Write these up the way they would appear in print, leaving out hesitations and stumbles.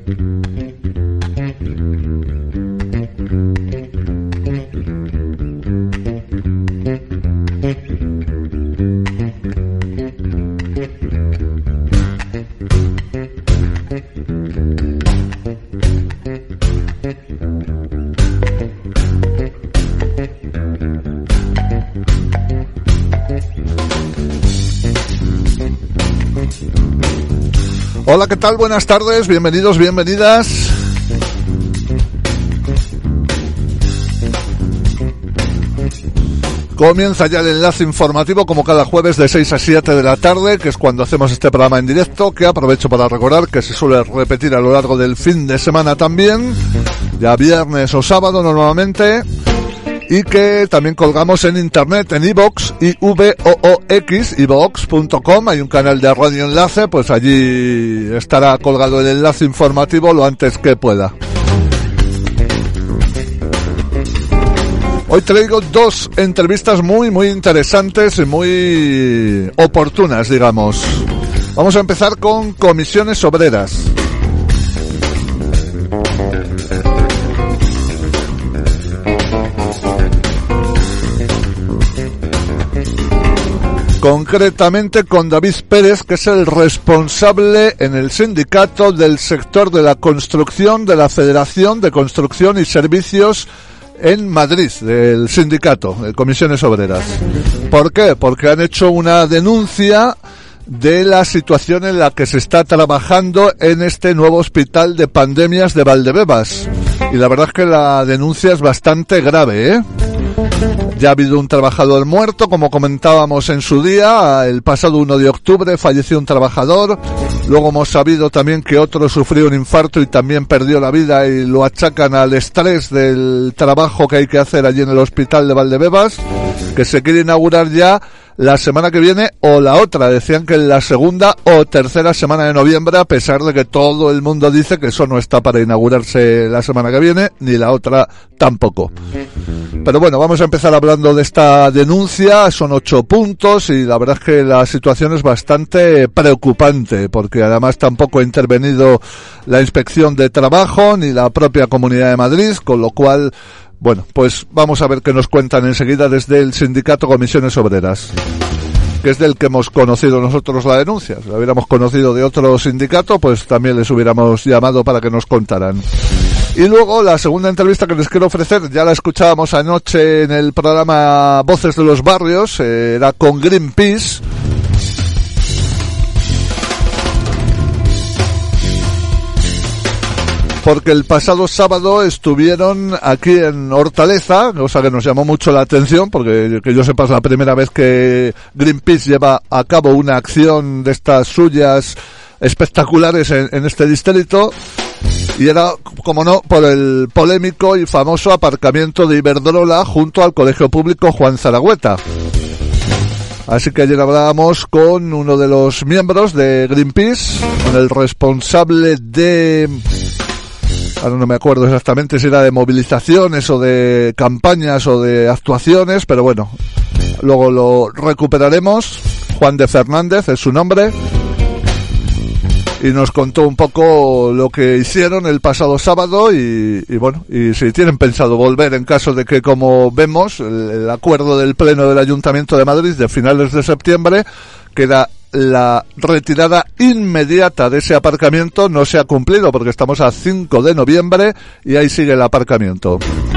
Hola, ¿qué tal? Buenas tardes, bienvenidos, bienvenidas. Comienza ya el enlace informativo como cada jueves de 6 a 7 de la tarde, que es cuando hacemos este programa en directo, que aprovecho para recordar que se suele repetir a lo largo del fin de semana también, ya viernes o sábado normalmente, y que también colgamos en internet, en iVoox, iVoox.com, hay un canal de Radio Enlace, pues allí estará colgado el enlace informativo lo antes que pueda. Hoy traigo dos entrevistas muy interesantes y muy oportunas, digamos. Vamos a empezar con Comisiones Obreras. Concretamente con David Pérez, que es el responsable en el sindicato del sector de la construcción de la Federación de Construcción y Servicios en Madrid, del sindicato de Comisiones Obreras. ¿Por qué? Porque han hecho una denuncia de la situación en la que se está trabajando en este nuevo hospital de pandemias de Valdebebas. Y la verdad es que la denuncia es bastante grave, ¿eh? Ya ha habido un trabajador muerto, como comentábamos en su día, el pasado 1 de octubre falleció un trabajador, luego hemos sabido también que otro sufrió un infarto y también perdió la vida y lo achacan al estrés del trabajo que hay que hacer allí en el hospital de Valdebebas, que se quiere inaugurar ya la semana que viene o la otra, decían que en la segunda o tercera semana de noviembre, a pesar de que todo el mundo dice que eso no está para inaugurarse la semana que viene, ni la otra tampoco. Pero bueno, vamos a empezar hablando de esta denuncia, son 8 puntos y la verdad es que la situación es bastante preocupante, porque además tampoco ha intervenido la Inspección de Trabajo ni la propia Comunidad de Madrid, con lo cual, bueno, pues vamos a ver qué nos cuentan enseguida desde el sindicato Comisiones Obreras, que es del que hemos conocido nosotros la denuncia. Si la hubiéramos conocido de otro sindicato, pues también les hubiéramos llamado para que nos contaran. Y luego la segunda entrevista que les quiero ofrecer, ya la escuchábamos anoche en el programa Voces de los Barrios, era con Greenpeace. Porque el pasado sábado estuvieron aquí en Hortaleza, cosa que nos llamó mucho la atención, porque que yo sepa es la primera vez que Greenpeace lleva a cabo una acción de estas suyas espectaculares en este distrito, y era, como no, por el polémico y famoso aparcamiento de Iberdrola junto al Colegio Público Juan Zaragoza. Así que ayer hablábamos con uno de los miembros de Greenpeace, con el responsable de... ahora no me acuerdo exactamente si era de movilizaciones o de campañas o de actuaciones, pero bueno, luego lo recuperaremos. Juan de Fernández es su nombre, y nos contó un poco lo que hicieron el pasado sábado y bueno, y si tienen pensado volver en caso de que, como vemos, el acuerdo del Pleno del Ayuntamiento de Madrid de finales de septiembre, que era la retirada inmediata de ese aparcamiento, no se ha cumplido porque estamos a 5 de noviembre y ahí sigue el aparcamiento.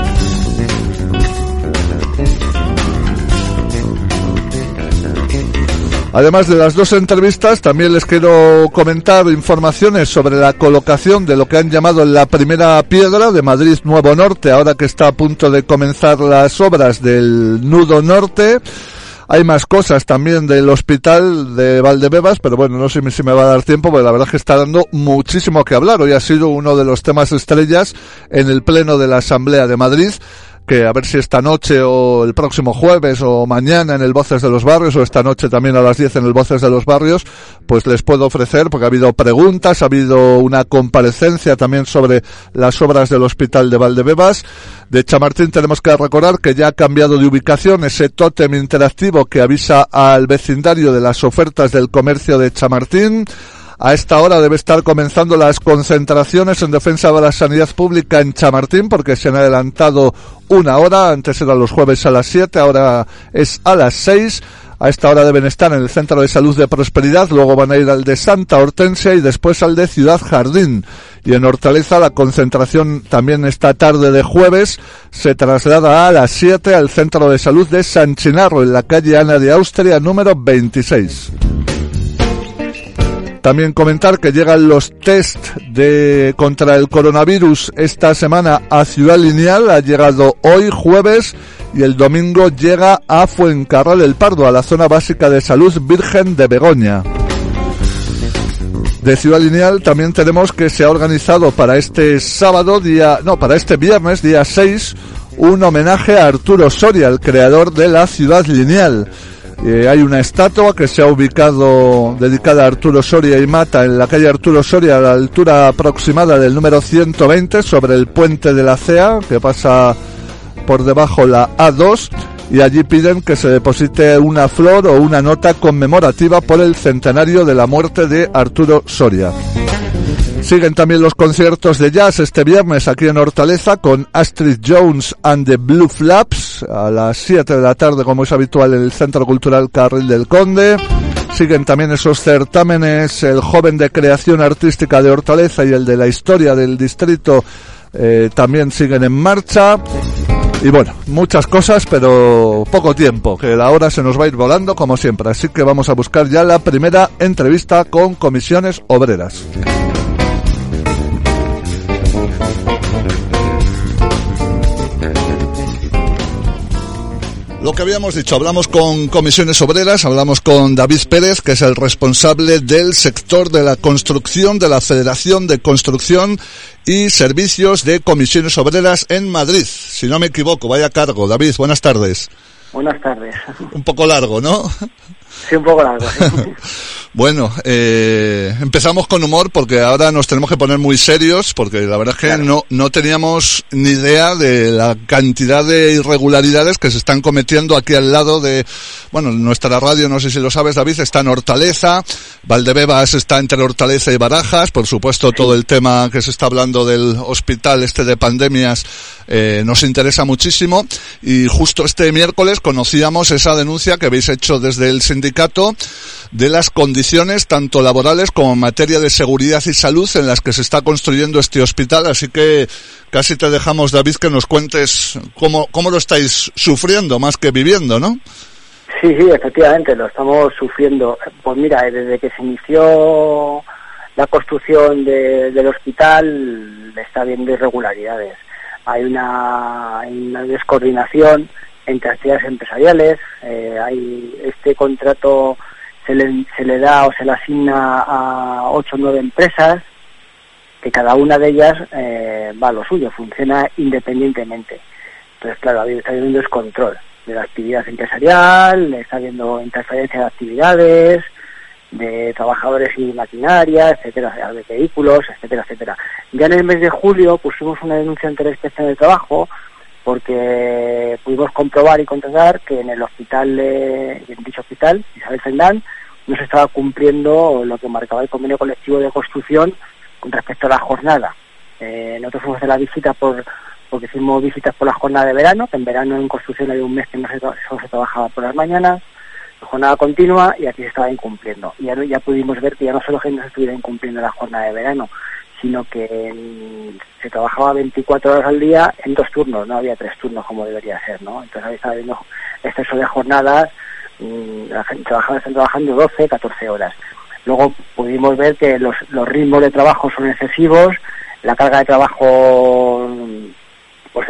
Además de las dos entrevistas, también les quiero comentar informaciones sobre la colocación de lo que han llamado la primera piedra de Madrid Nuevo Norte, ahora que está a punto de comenzar las obras del nudo norte. Hay más cosas también del hospital de Valdebebas, pero bueno, no sé si me va a dar tiempo, porque la verdad es que está dando muchísimo que hablar. Hoy ha sido uno de los temas estrellas en el Pleno de la Asamblea de Madrid, que a ver si esta noche o el próximo jueves o mañana en el Voces de los Barrios, o esta noche también a las 10 en el Voces de los Barrios, pues les puedo ofrecer, porque ha habido preguntas, ha habido una comparecencia también sobre las obras del hospital de Valdebebas. De Chamartín tenemos que recordar que ya ha cambiado de ubicación ese tótem interactivo que avisa al vecindario de las ofertas del comercio de Chamartín. A esta hora debe estar comenzando las concentraciones en defensa de la sanidad pública en Chamartín, porque se han adelantado una hora. Antes eran los jueves a las 7, ahora es a las 6. A esta hora deben estar en el Centro de Salud de Prosperidad, luego van a ir al de Santa Hortensia y después al de Ciudad Jardín. Y en Hortaleza la concentración también esta tarde de jueves se traslada a las 7 al Centro de Salud de San Chinarro, en la calle Ana de Austria, número 26. También comentar que llegan los test contra el coronavirus esta semana a Ciudad Lineal. Ha llegado hoy jueves y el domingo llega a Fuencarral el Pardo, a la zona básica de salud Virgen de Begoña. De Ciudad Lineal también tenemos que se ha organizado para este viernes, día 6, un homenaje a Arturo Soria, el creador de la Ciudad Lineal. Hay una estatua que se ha ubicado dedicada a Arturo Soria y Mata en la calle Arturo Soria, a la altura aproximada del número 120, sobre el puente de la CEA, que pasa por debajo la A2, y allí piden que se deposite una flor o una nota conmemorativa por el centenario de la muerte de Arturo Soria. Siguen también los conciertos de jazz este viernes aquí en Hortaleza con Astrid Jones and the Blue Flaps a las 7 de la tarde, como es habitual, en el Centro Cultural Carril del Conde. Siguen también esos certámenes, el Joven de Creación Artística de Hortaleza y el de la Historia del Distrito también siguen en marcha. Y bueno, muchas cosas, pero poco tiempo, que la hora se nos va a ir volando como siempre. Así que vamos a buscar ya la primera entrevista con Comisiones Obreras. Lo que habíamos dicho, hablamos con Comisiones Obreras, hablamos con David Pérez, que es el responsable del sector de la construcción de la Federación de Construcción y Servicios de Comisiones Obreras en Madrid. Si no me equivoco, vaya cargo. David, buenas tardes. Buenas tardes. Un poco largo, ¿no? Sí, un poco largo, sí. Bueno, empezamos con humor porque ahora nos tenemos que poner muy serios, porque la verdad es que claro, no teníamos ni idea de la cantidad de irregularidades que se están cometiendo aquí al lado de, bueno, nuestra radio, no sé si lo sabes, David, está en Hortaleza, Valdebebas está entre Hortaleza y Barajas, por supuesto todo el tema que se está hablando del hospital de pandemias nos interesa muchísimo, y justo este miércoles conocíamos esa denuncia que habéis hecho desde el sindicato de las condiciones tanto laborales como en materia de seguridad y salud en las que se está construyendo este hospital, así que casi te dejamos, David, que nos cuentes cómo lo estáis sufriendo más que viviendo, ¿no? Sí, efectivamente, lo estamos sufriendo. Pues mira, desde que se inició la construcción del hospital está habiendo irregularidades. Hay una descoordinación entre actividades empresariales, hay este contrato se le da o se le asigna a 8 o 9 empresas, que cada una de ellas va a lo suyo, funciona independientemente. Entonces, claro, está habiendo un descontrol de la actividad empresarial, está habiendo interferencia de actividades, de trabajadores y maquinaria, etcétera, de vehículos, etcétera. Ya en el mes de julio pusimos una denuncia ante la Inspección de Trabajo porque pudimos comprobar y constatar que en el hospital, en dicho hospital, Isabel Zendán, no se estaba cumpliendo lo que marcaba el convenio colectivo de construcción con respecto a la jornada. Nosotros fuimos a la visita porque hicimos visitas por la jornada de verano, que en verano en construcción había un mes que solo se trabajaba por las mañanas, jornada continua, y aquí se estaba incumpliendo. Y ya pudimos ver que ya no solo que no se estuviera incumpliendo la jornada de verano, sino que se trabajaba 24 horas al día en 2 turnos, no había 3 turnos como debería ser, ¿no? Entonces ahí estaba habiendo exceso de jornadas, la gente están trabajando 12, 14 horas. Luego pudimos ver que los ritmos de trabajo son excesivos, la carga de trabajo pues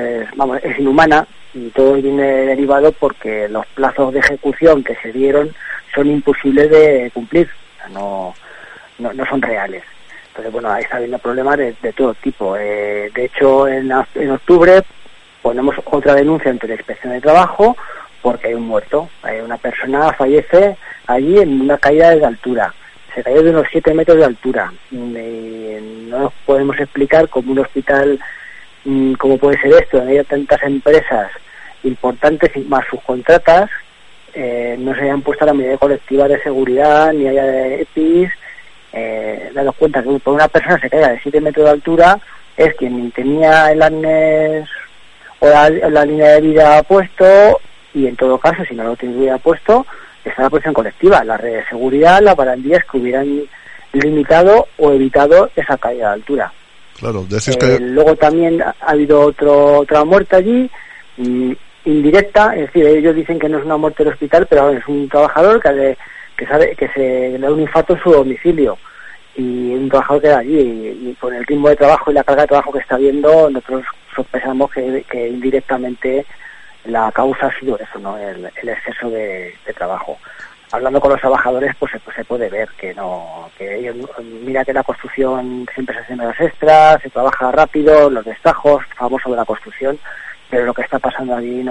es inhumana, y todo viene derivado porque los plazos de ejecución que se dieron son imposibles de cumplir, no son reales. Entonces, bueno, ahí está habiendo problemas de todo tipo. De hecho, en octubre ponemos otra denuncia ante la Inspección de Trabajo porque hay un muerto. Una persona fallece allí en una caída de altura. Se cayó de unos 7 metros de altura. No nos podemos explicar cómo un hospital, cómo puede ser esto, donde hay tantas empresas importantes y más subcontratas, no se hayan puesto la medida colectiva de seguridad, ni haya de EPIs, dado cuenta que por una persona se caiga de 7 metros de altura es quien ni tenía el arnés o la línea de vida puesto, y en todo caso, si no lo tuviera puesto, está la protección colectiva, la red de seguridad, las barandillas que hubieran limitado o evitado esa caída de altura. Claro, decís que... Luego también ha habido otra muerte allí, indirecta, es decir, ellos dicen que no es una muerte del hospital, pero es un trabajador que sabe que se le da un infarto en su domicilio, y un trabajador que da allí, y con el ritmo de trabajo y la carga de trabajo que está viendo, nosotros sospechamos que indirectamente la causa ha sido eso, ¿no? El exceso de trabajo. Hablando con los trabajadores, pues se puede ver que ellos, mira que la construcción siempre se hacen horas extras, se trabaja rápido, los destajos, famoso de la construcción, pero lo que está pasando allí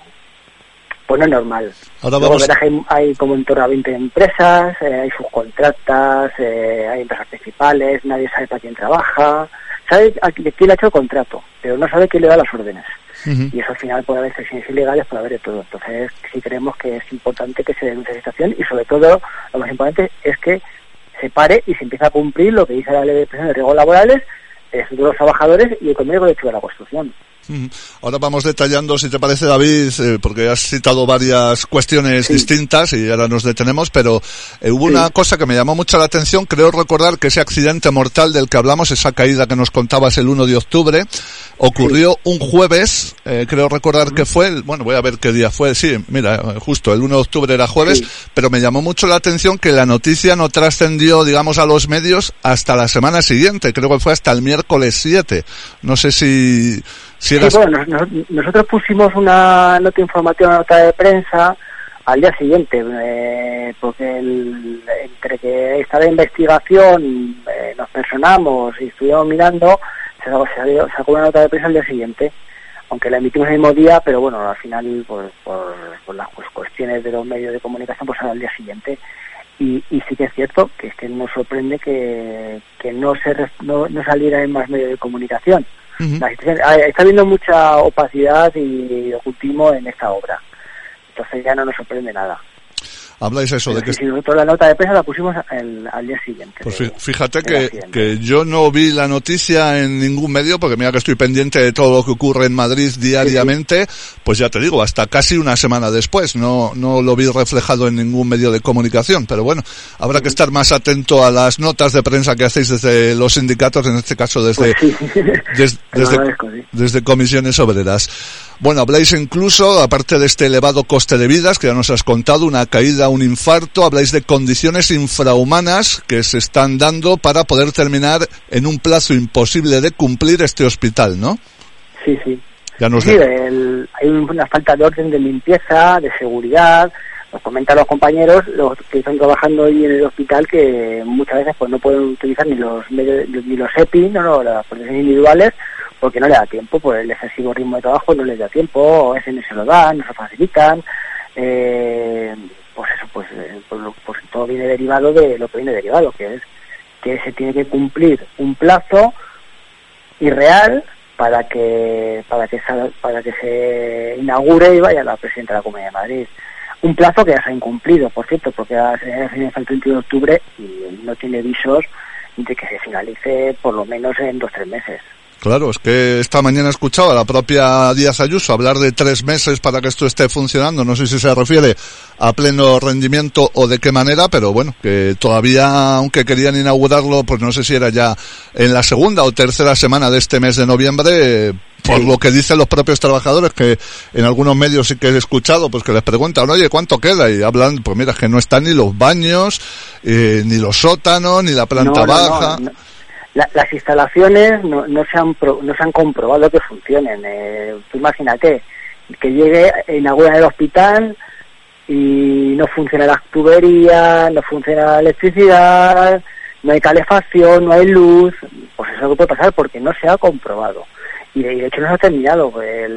pues no es normal. Ahora Luego verás que hay como en torno a 20 empresas, hay subcontratas, hay empresas principales, nadie sabe para quién trabaja, sabe quién ha hecho el contrato, pero no sabe quién le da las órdenes. Uh-huh. Y eso al final puede haber excepciones ilegales, puede haber de todo. Entonces sí creemos que es importante que se denuncie esa situación, y sobre todo lo más importante es que se pare y se empiece a cumplir lo que dice la Ley de Protección de Riesgos Laborales, de los trabajadores y el convenio colectivo de la construcción. Ahora vamos detallando, si te parece, David, porque has citado varias cuestiones distintas y ahora nos detenemos, pero hubo una cosa que me llamó mucho la atención. Creo recordar que ese accidente mortal del que hablamos, esa caída que nos contabas el 1 de octubre, ocurrió un jueves, creo recordar que fue, bueno, voy a ver qué día fue, sí, mira, justo el 1 de octubre era jueves, pero me llamó mucho la atención que la noticia no trascendió, digamos, a los medios hasta la semana siguiente, creo que fue hasta el miércoles 7. No sé si bueno, nosotros pusimos una nota informativa, una nota de prensa al día siguiente, porque entre que estaba de investigación, nos personamos y estuvimos mirando, se sacó una nota de prensa al día siguiente, aunque la emitimos el mismo día, pero bueno, al final por las cuestiones de los medios de comunicación, pues al día siguiente. Y sí que es cierto que es que nos sorprende que no saliera en más medios de comunicación. Uh-huh. Está habiendo mucha opacidad y ocultismo en esta obra, entonces ya no nos sorprende nada. Habláis eso de que... Si nosotros la nota de prensa la pusimos al día siguiente. Pues fíjate que yo no vi la noticia en ningún medio, porque mira que estoy pendiente de todo lo que ocurre en Madrid diariamente, pues ya te digo, hasta casi una semana después, no lo vi reflejado en ningún medio de comunicación, pero bueno, habrá que estar más atento a las notas de prensa que hacéis desde los sindicatos, en este caso desde Comisiones Obreras. Bueno, habláis incluso, aparte de este elevado coste de vidas, que ya nos has contado, una caída, un infarto, habláis de condiciones infrahumanas que se están dando para poder terminar en un plazo imposible de cumplir este hospital, ¿no? Sí. Hay una falta de orden de limpieza, de seguridad. Nos comentan los compañeros, los que están trabajando ahí en el hospital, que muchas veces pues no pueden utilizar ni los EPI, las protecciones individuales, porque no le da tiempo, por el excesivo ritmo de trabajo no les da tiempo, o a veces no se lo dan, no se facilitan, pues todo viene derivado de lo que viene derivado, que es que se tiene que cumplir un plazo irreal para que se inaugure y vaya la presidenta de la Comunidad de Madrid. Un plazo que ya se ha incumplido, por cierto, porque ya se finaliza el 30 de octubre y no tiene visos de que se finalice por lo menos en 2-3 meses. Claro, es que esta mañana he escuchado a la propia Díaz Ayuso hablar de 3 meses para que esto esté funcionando. No sé si se refiere a pleno rendimiento o de qué manera, pero bueno, que todavía, aunque querían inaugurarlo, pues no sé si era ya en la segunda o tercera semana de este mes de noviembre, por lo que dicen los propios trabajadores, que en algunos medios sí que he escuchado, pues que les preguntan, oye, ¿cuánto queda? Y hablan, pues mira, que no están ni los baños, ni los sótanos, ni la planta baja. No. Las instalaciones no se han comprobado que funcionen. Tú imagínate que llegue, inauguran el hospital y no funciona la tubería, no funciona la electricidad, no hay calefacción, no hay luz. Pues eso es lo que puede pasar porque no se ha comprobado. Y de hecho no se ha terminado.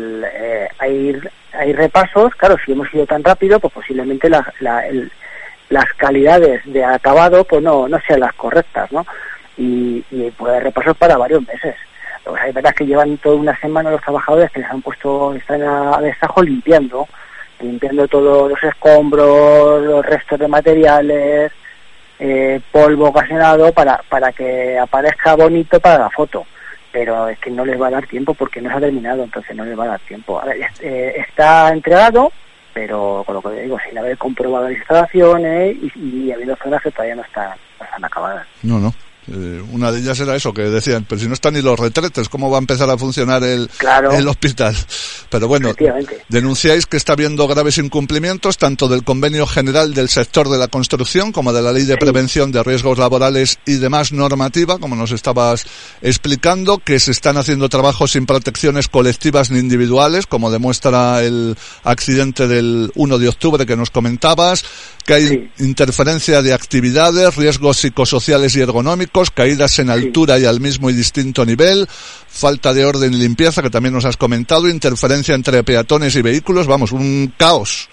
Hay repasos, claro, si hemos ido tan rápido, pues posiblemente las calidades de acabado pues no sean las correctas, ¿no? Y puede haber repasos para varios meses. O sea, es verdad que llevan toda una semana los trabajadores que están a destajo limpiando todos los escombros, los restos de materiales, polvo ocasionado para que aparezca bonito para la foto, pero es que no les va a dar tiempo porque no se ha terminado, entonces no les va a dar tiempo. A ver, está entregado, pero con lo que digo, sin haber comprobado las instalaciones y habiendo zonas que todavía no están acabadas. No. Una de ellas era eso, que decían, pero si no están ni los retretes, ¿cómo va a empezar a funcionar el hospital? Pero bueno, denunciáis que está habiendo graves incumplimientos tanto del Convenio General del Sector de la Construcción como de la Ley de Prevención de Riesgos Laborales y demás normativa, como nos estabas explicando, que se están haciendo trabajos sin protecciones colectivas ni individuales, como demuestra el accidente del 1 de octubre que nos comentabas, que hay interferencia de actividades, riesgos psicosociales y ergonómicos, caídas en altura y al mismo y distinto nivel, falta de orden y limpieza, que también nos has comentado, interferencia entre peatones y vehículos, vamos, un caos.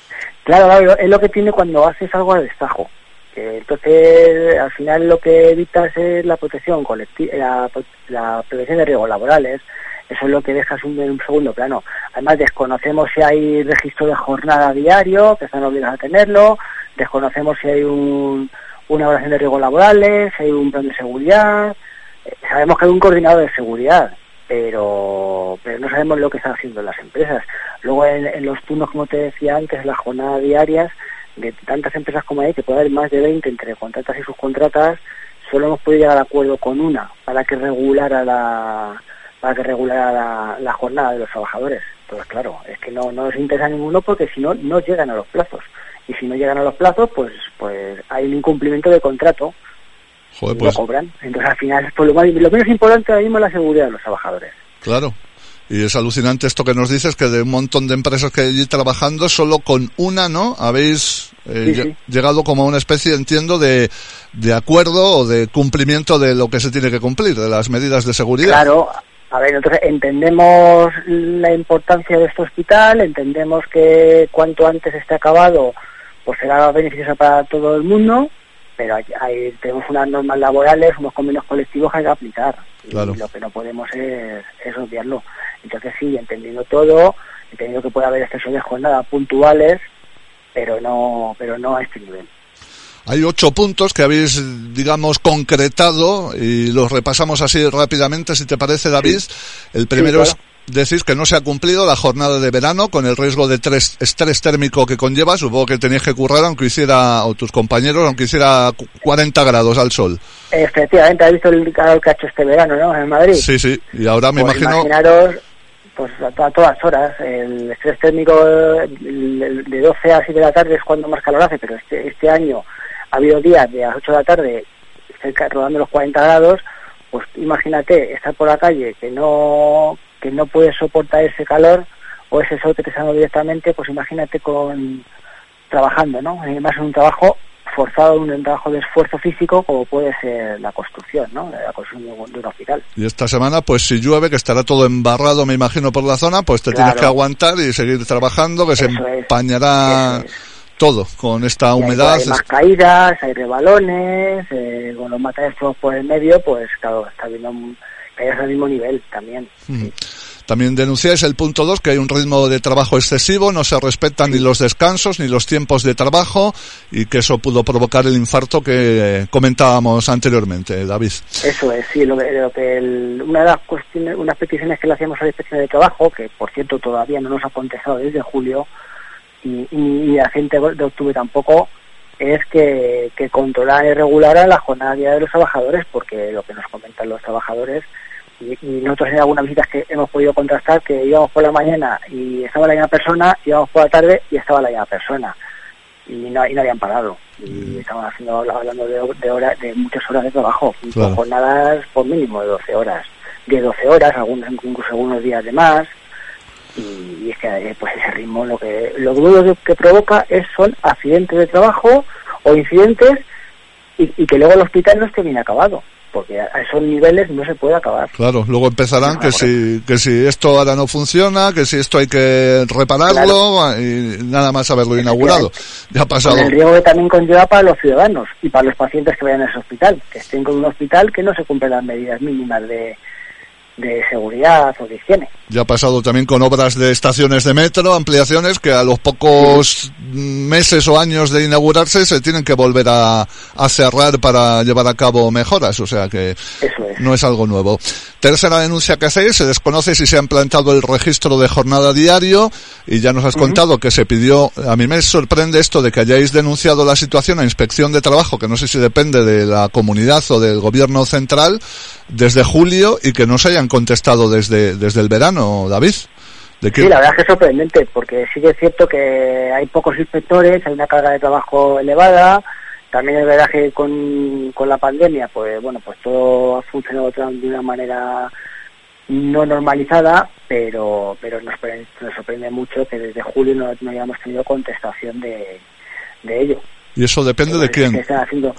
Claro, es lo que tiene cuando haces algo a destajo. Entonces, al final lo que evitas es la protección colectiva, la prevención de riesgos laborales. Eso es lo que dejas en un segundo plano. Además, desconocemos si hay registro de jornada diario, que están obligados a tenerlo, desconocemos si hay una evaluación de riesgos laborales, si hay un plan de seguridad. Sabemos que hay un coordinador de seguridad, pero no sabemos lo que están haciendo las empresas. Luego, en los turnos, como te decía antes, las jornadas diarias, de tantas empresas como hay, que puede haber más de 20 entre contratas y subcontratas, solo hemos podido llegar a acuerdo con una para que regulara la jornada de los trabajadores. Entonces, claro, es que no nos interesa ninguno porque si no, no llegan a los plazos. Y si no llegan a los plazos, pues hay un incumplimiento de contrato. Joder, pues, lo cobran. Entonces, al final, pues lo menos importante ahora mismo es la seguridad de los trabajadores. Claro. Y es alucinante esto que nos dices, que de un montón de empresas que hay allí trabajando, solo con una, ¿no? Habéis llegado como a una especie, entiendo, de acuerdo o de cumplimiento de lo que se tiene que cumplir, de las medidas de seguridad. Claro. A ver, entonces entendemos la importancia de este hospital, entendemos que cuanto antes esté acabado, pues será beneficioso para todo el mundo, pero tenemos unas normas laborales, unos convenios colectivos que hay que aplicar. Claro. Y lo que no podemos es obviarlo. Entonces sí, entendiendo todo, entendiendo que puede haber excesos de jornada puntuales, pero no a este nivel. Hay 8 puntos que habéis, digamos, concretado y los repasamos así rápidamente, si te parece, David. El primero es, decís que no se ha cumplido la jornada de verano con el riesgo de estrés térmico que conlleva. Supongo que teníais que currar aunque hiciera, o tus compañeros, aunque hiciera 40 grados al sol. Efectivamente, has visto el calor que ha hecho este verano, ¿no? En Madrid. Sí, y ahora me imagino... Imaginaros, pues a todas horas, el estrés térmico de 12 a 7 de la tarde es cuando más calor hace, pero este año ha habido días de a las 8 de la tarde rodando los 40 grados, pues imagínate estar por la calle que no puedes soportar ese calor o ese sol que te está dando directamente, pues imagínate trabajando, ¿no? Además es un trabajo forzado, un trabajo de esfuerzo físico como puede ser la construcción, ¿no? La construcción de un hospital. Y esta semana, pues si llueve, que estará todo embarrado, me imagino, por la zona, pues te tienes que aguantar y seguir trabajando, que se empañará todo con esta humedad. Hay más caídas, hay rebalones, con los materiales por el medio, pues claro, está viendo caídas al mismo nivel también. Sí. También denunciáis el punto 2, que hay un ritmo de trabajo excesivo, no se respetan ni los descansos ni los tiempos de trabajo y que eso pudo provocar el infarto que comentábamos anteriormente, David. Eso es, sí, una de las cuestiones, unas peticiones que le hacíamos a la Inspección de Trabajo, que por cierto todavía no nos ha contestado desde julio, y la gente de octubre tampoco, es que controlaran y regularan la jornada diaria de los trabajadores, porque lo que nos comentan los trabajadores, y nosotros en algunas visitas que hemos podido contrastar, que íbamos por la mañana y estaba la misma persona, íbamos por la tarde y estaba la misma persona, y no habían parado, y estaban hablando de horas, de muchas horas de trabajo, claro. Jornadas por mínimo de 12 horas, incluso algunos días de más. Y es que pues ese ritmo lo que provoca son accidentes de trabajo o incidentes y que luego el hospital no esté bien acabado, porque a esos niveles no se puede acabar. Claro, luego empezarán que si esto ahora no funciona, que si esto hay que repararlo, claro. Y nada más haberlo inaugurado. Ya ha pasado. Con el riesgo que también conlleva para los ciudadanos y para los pacientes que vayan a ese hospital, que estén con un hospital que no se cumplen las medidas mínimas de de seguridad o de higiene. Ya ha pasado también con obras de estaciones de metro, ampliaciones que a los pocos meses o años de inaugurarse se tienen que volver a cerrar para llevar a cabo mejoras, o sea que no es algo nuevo. Tercera denuncia que hacéis, se desconoce si se ha implantado el registro de jornada diario y ya nos has contado que se pidió. A mí me sorprende esto de que hayáis denunciado la situación a Inspección de Trabajo, que no sé si depende de la comunidad o del gobierno central, desde julio y que no se hayan contestado desde el verano, David. Sí, la verdad es que es sorprendente, porque sí que es cierto que hay pocos inspectores, hay una carga de trabajo elevada. También es verdad que con la pandemia, pues bueno, pues todo ha funcionado de una manera no normalizada, pero nos sorprende mucho que desde julio no hayamos tenido contestación de ello. ¿Y eso depende de quién? Que están haciendo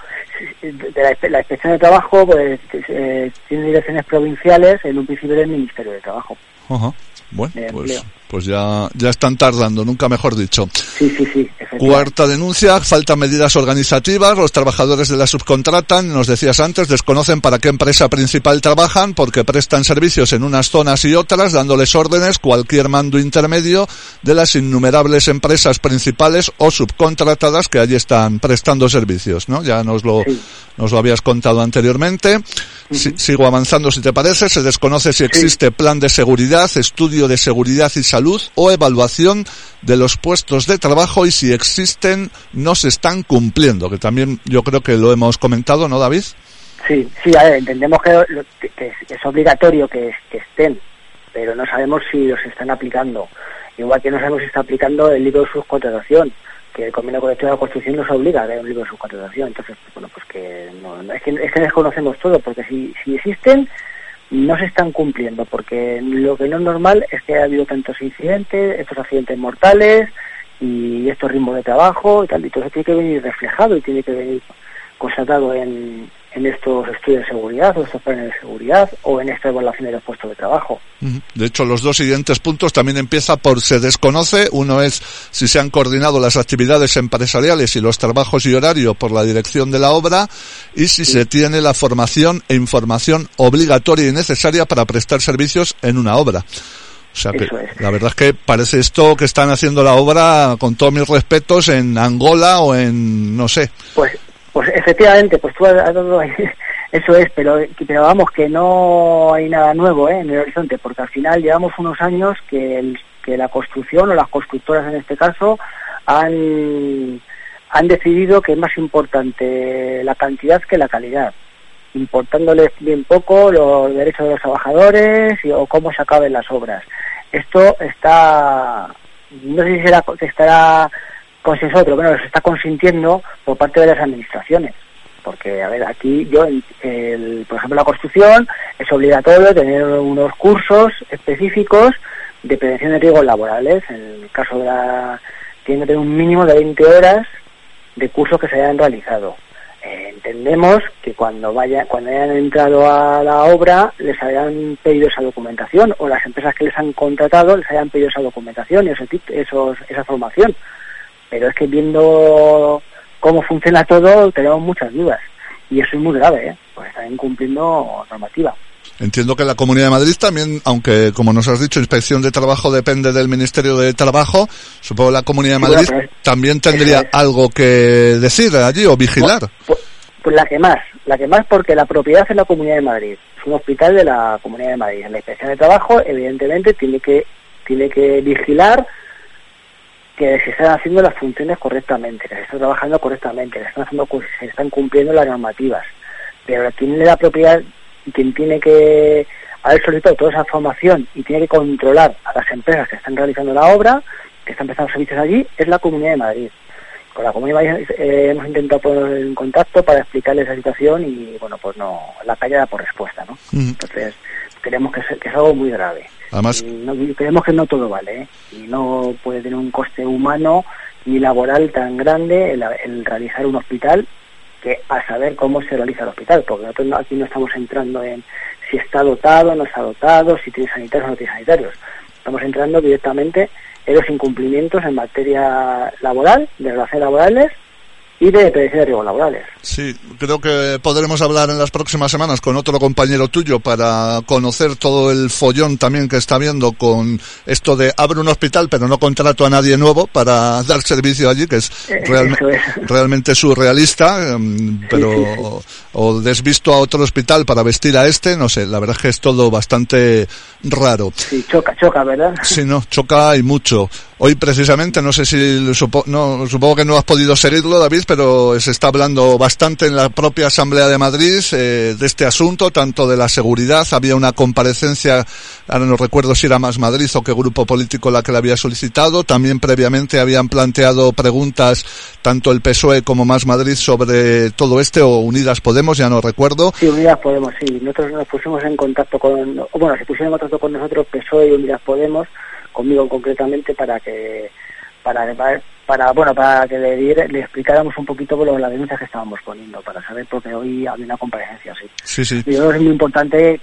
de la Inspección de Trabajo, pues tiene direcciones provinciales, en un principio del Ministerio de Trabajo. Ajá. Bueno, pues ya están tardando, nunca mejor dicho. Sí. Cuarta denuncia, falta medidas organizativas, los trabajadores de la subcontratan, nos decías antes, desconocen para qué empresa principal trabajan porque prestan servicios en unas zonas y otras, dándoles órdenes cualquier mando intermedio de las innumerables empresas principales o subcontratadas que allí están prestando servicios, ¿no? Ya nos lo habías contado anteriormente. Sigo avanzando si te parece. Se desconoce si existe plan de seguridad, estudio de seguridad y salud o evaluación de los puestos de trabajo, y si existen no se están cumpliendo, que también yo creo que lo hemos comentado, ¿no, David? Sí, a ver, entendemos que es obligatorio que estén, pero no sabemos si los están aplicando. Igual que no sabemos si está aplicando el libro de subcontratación, que el convenio colectivo de la construcción nos obliga a ver un libro de subcontratación. Entonces, bueno, pues que es que desconocemos todo, porque si existen, no se están cumpliendo, porque lo que no es normal es que haya habido tantos incidentes, estos accidentes mortales y estos ritmos de trabajo y tal, y todo eso tiene que venir reflejado y tiene que venir constatado en estos estudios de seguridad o estos planes de seguridad o en esta evaluación de los puestos de trabajo. De hecho, los dos siguientes puntos también empieza por se desconoce. Uno es si se han coordinado las actividades empresariales y los trabajos y horario por la dirección de la obra, y si se tiene la formación e información obligatoria y necesaria para prestar servicios en una obra. O sea que la verdad es que parece esto que están haciendo la obra, con todos mis respetos, en Angola o en no sé. Pues efectivamente, pues tú has dado eso es, pero vamos, que no hay nada nuevo en el horizonte, porque al final llevamos unos años que la construcción o las constructoras en este caso han decidido que es más importante la cantidad que la calidad, importándoles bien poco los derechos de los trabajadores o cómo se acaben las obras. Esto está, no sé si estará consensuado, pero bueno, se está consintiendo por parte de las administraciones, porque a ver, aquí por ejemplo, la construcción es obligatorio tener unos cursos específicos de prevención de riesgos laborales. En el caso tiene que tener un mínimo de 20 horas de cursos que se hayan realizado. Entendemos que cuando hayan entrado a la obra les hayan pedido esa documentación, o las empresas que les han contratado les hayan pedido esa documentación y esa formación. Pero es que viendo cómo funciona todo tenemos muchas dudas, y eso es muy grave, pues están incumpliendo normativa. Entiendo que la Comunidad de Madrid también, aunque como nos has dicho, Inspección de Trabajo depende del Ministerio de Trabajo, supongo que la Comunidad de Madrid también tendría algo que decir allí o vigilar. Pues la que más, porque la propiedad es la Comunidad de Madrid, es un hospital de la Comunidad de Madrid. La Inspección de Trabajo evidentemente tiene que vigilar que se están haciendo las funciones correctamente, que se está trabajando correctamente, que se están cumpliendo las normativas. Pero quien tiene la propiedad y quien tiene que haber solicitado toda esa formación y tiene que controlar a las empresas que están realizando la obra, que están prestando servicios allí, es la Comunidad de Madrid. Con la Comunidad de Madrid hemos intentado poner en contacto para explicarles la situación y, bueno, pues no, la calle da por respuesta, ¿no? Entonces, creemos que es algo muy grave. Además, creemos que no todo vale, y no puede tener un coste humano ni laboral tan grande el realizar un hospital, que a saber cómo se realiza el hospital, porque nosotros aquí no estamos entrando en si está dotado, no está dotado, si tiene sanitarios o no tiene sanitarios. Estamos entrando directamente en los incumplimientos en materia laboral, de relaciones laborales, y de prevención de riesgos laborales. Sí, creo que podremos hablar en las próximas semanas con otro compañero tuyo para conocer todo el follón también que está habiendo con esto de abre un hospital pero no contrato a nadie nuevo para dar servicio allí, que es realmente surrealista, pero sí. O desvisto a otro hospital para vestir a este, no sé, la verdad es que es todo bastante raro. Sí, choca, ¿verdad? Sí, no, choca y mucho. Hoy precisamente, no sé si supongo que no has podido seguirlo, David, pero se está hablando bastante en la propia Asamblea de Madrid de este asunto, tanto de la seguridad. Había una comparecencia, ahora no recuerdo si era Más Madrid o qué grupo político la que la había solicitado. También previamente habían planteado preguntas tanto el PSOE como Más Madrid sobre todo o Unidas Podemos, ya no recuerdo. Sí, Unidas Podemos, sí. Nosotros nos pusimos en contacto se pusieron en contacto con nosotros PSOE y Unidas Podemos, conmigo concretamente, para que le explicáramos un poquito las denuncias que estábamos poniendo, para saber, porque hoy había una comparecencia, sí. Sí. Y yo creo que es muy importante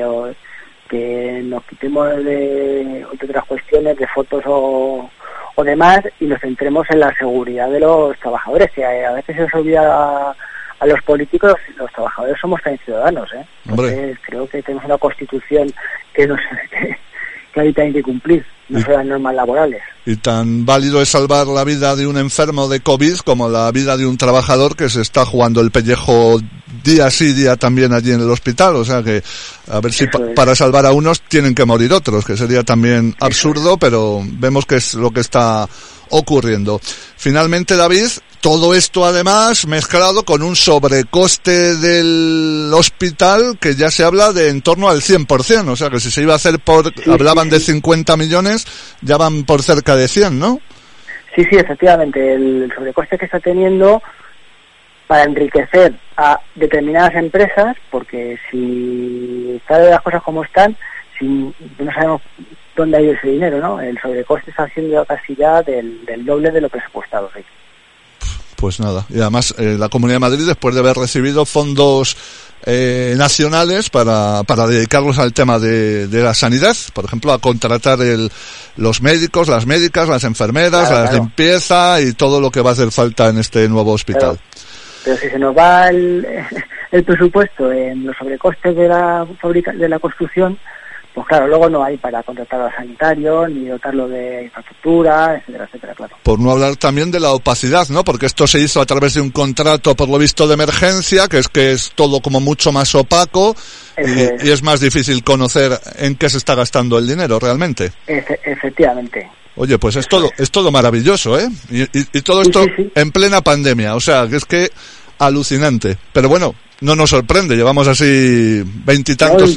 que nos quitemos de otras cuestiones, de fotos o demás, y nos centremos en la seguridad de los trabajadores, que a veces se nos olvida a los políticos. Los trabajadores somos también ciudadanos, ¿eh? Entonces creo que tenemos una Constitución que ahorita hay que cumplir, no son las normas laborales. Y tan válido es salvar la vida de un enfermo de COVID como la vida de un trabajador que se está jugando el pellejo día sí, día también allí en el hospital. O sea que a ver si para salvar a unos tienen que morir otros, que sería también absurdo, pero vemos que es lo que está ocurriendo. Finalmente, David, todo esto además mezclado con un sobrecoste del hospital que ya se habla de en torno al 100%, o sea que si se iba a hacer hablaban de 50 millones, ya van por cerca de 100, ¿no? Sí, efectivamente, el sobrecoste que está teniendo para enriquecer a determinadas empresas, porque si están las cosas como están, no sabemos dónde ha ido ese dinero, ¿no? El sobrecoste está siendo casi ya del doble de lo presupuestado, sí. Pues nada, y además la Comunidad de Madrid, después de haber recibido fondos nacionales para dedicarlos al tema de la sanidad, por ejemplo, a contratar los médicos, las médicas, las enfermeras, la limpieza y todo lo que va a hacer falta en este nuevo hospital. Pero si se nos va el presupuesto en los sobrecostes de la construcción, pues claro, luego no hay para contratar a sanitarios, ni dotarlo de infraestructura, etcétera, claro. Por no hablar también de la opacidad, ¿no? Porque esto se hizo a través de un contrato, por lo visto, de emergencia, que es todo como mucho más opaco, y es más difícil conocer en qué se está gastando el dinero realmente. Efectivamente. Oye, pues es todo maravilloso, ¿eh? Y todo esto en plena pandemia, o sea, que es que alucinante. Pero bueno, no nos sorprende, llevamos así veintitantos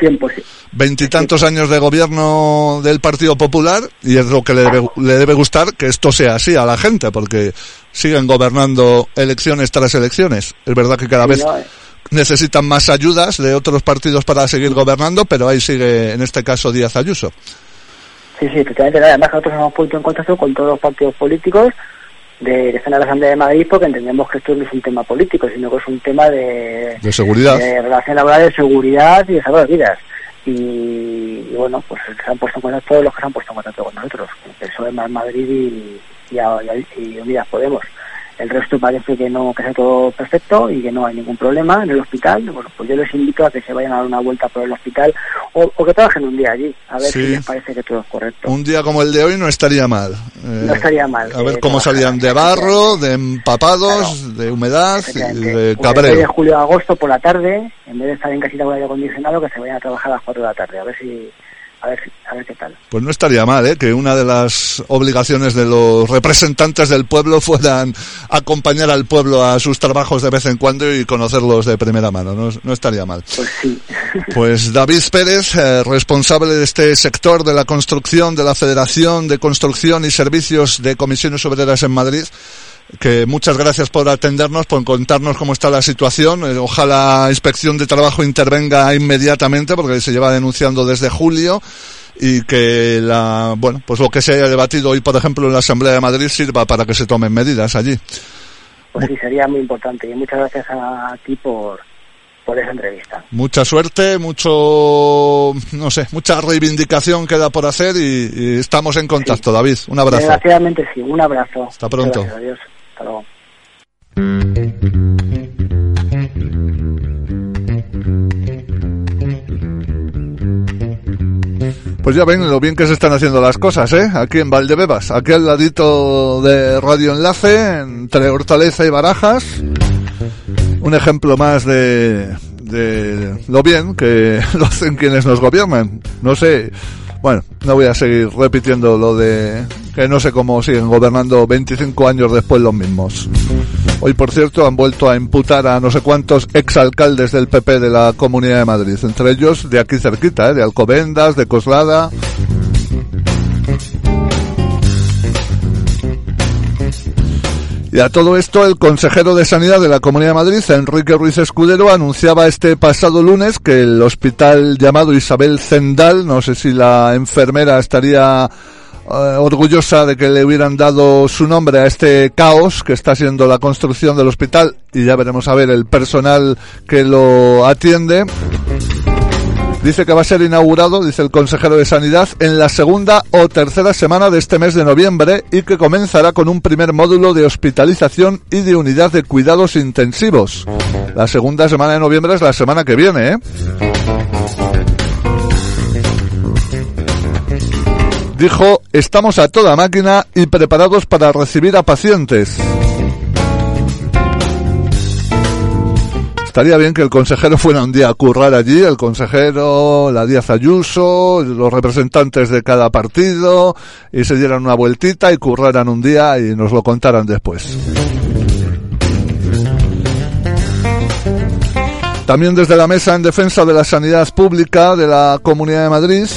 años de gobierno del Partido Popular y es lo que le debe gustar que esto sea así a la gente, porque siguen gobernando elecciones tras elecciones. Es verdad que cada vez necesitan más ayudas de otros partidos para seguir gobernando, pero ahí sigue, en este caso, Díaz Ayuso. Sí, efectivamente. Además, nosotros nos hemos puesto en contacto con todos los partidos políticos que están en la Asamblea de Madrid, porque entendemos que esto no es un tema político, sino que es un tema de seguridad, de relación laboral, de seguridad y de salvar vidas. Y bueno, pues se han puesto en contacto todos los que se han puesto en contacto con nosotros, el PSOE, Más Madrid y Unidas Podemos. El resto parece que sea todo perfecto y que no hay ningún problema en el hospital. Bueno, pues yo les invito a que se vayan a dar una vuelta por el hospital o que trabajen un día allí, a ver si les parece que todo es correcto. Un día como el de hoy no estaría mal. No estaría mal. A ver cómo salían de barro, de empapados, de humedad y de cabreo. De julio a agosto por la tarde, en vez de estar en casita con aire acondicionado, que se vayan a trabajar a las 4 de la tarde, a ver qué tal. Pues no estaría mal, que una de las obligaciones de los representantes del pueblo fueran acompañar al pueblo a sus trabajos de vez en cuando y conocerlos de primera mano. No estaría mal. Pues sí. Pues David Pérez, responsable de este sector de la construcción de la Federación de Construcción y Servicios de Comisiones Obreras en Madrid, que muchas gracias por atendernos, por contarnos cómo está la situación. Ojalá la Inspección de Trabajo intervenga inmediatamente, porque se lleva denunciando desde julio, y que pues lo que se haya debatido hoy, por ejemplo, en la Asamblea de Madrid sirva para que se tomen medidas allí. Pues sí, sería muy importante, y muchas gracias a ti por esa entrevista. Mucha suerte, mucha reivindicación queda por hacer y estamos en contacto, David. Un abrazo. Desgraciadamente sí, un abrazo. Hasta pronto. Gracias, adiós. Hasta luego. Pues ya ven lo bien que se están haciendo las cosas, aquí en Valdebebas, aquí al ladito de Radio Enlace, entre Hortaleza y Barajas. Un ejemplo más de lo bien que lo hacen quienes nos gobiernan. No sé, bueno, no voy a seguir repitiendo lo de que no sé cómo siguen gobernando 25 años después los mismos. Hoy, por cierto, han vuelto a imputar a no sé cuántos exalcaldes del PP de la Comunidad de Madrid, entre ellos de aquí cerquita, de Alcobendas, de Coslada. Y a todo esto, el consejero de Sanidad de la Comunidad de Madrid, Enrique Ruiz Escudero, anunciaba este pasado lunes que el hospital llamado Isabel Zendal, no sé si la enfermera estaría orgullosa de que le hubieran dado su nombre a este caos que está siendo la construcción del hospital, y ya veremos a ver el personal que lo atiende. Dice que va a ser inaugurado, dice el consejero de Sanidad, en la segunda o tercera semana de este mes de noviembre, y que comenzará con un primer módulo de hospitalización y de unidad de cuidados intensivos. La segunda semana de noviembre es la semana que viene, Dijo, estamos a toda máquina y preparados para recibir a pacientes. Estaría bien que el consejero fuera un día a currar allí, el consejero, la Díaz Ayuso, los representantes de cada partido, y se dieran una vueltita y curraran un día y nos lo contaran después. También desde la Mesa en Defensa de la Sanidad Pública de la Comunidad de Madrid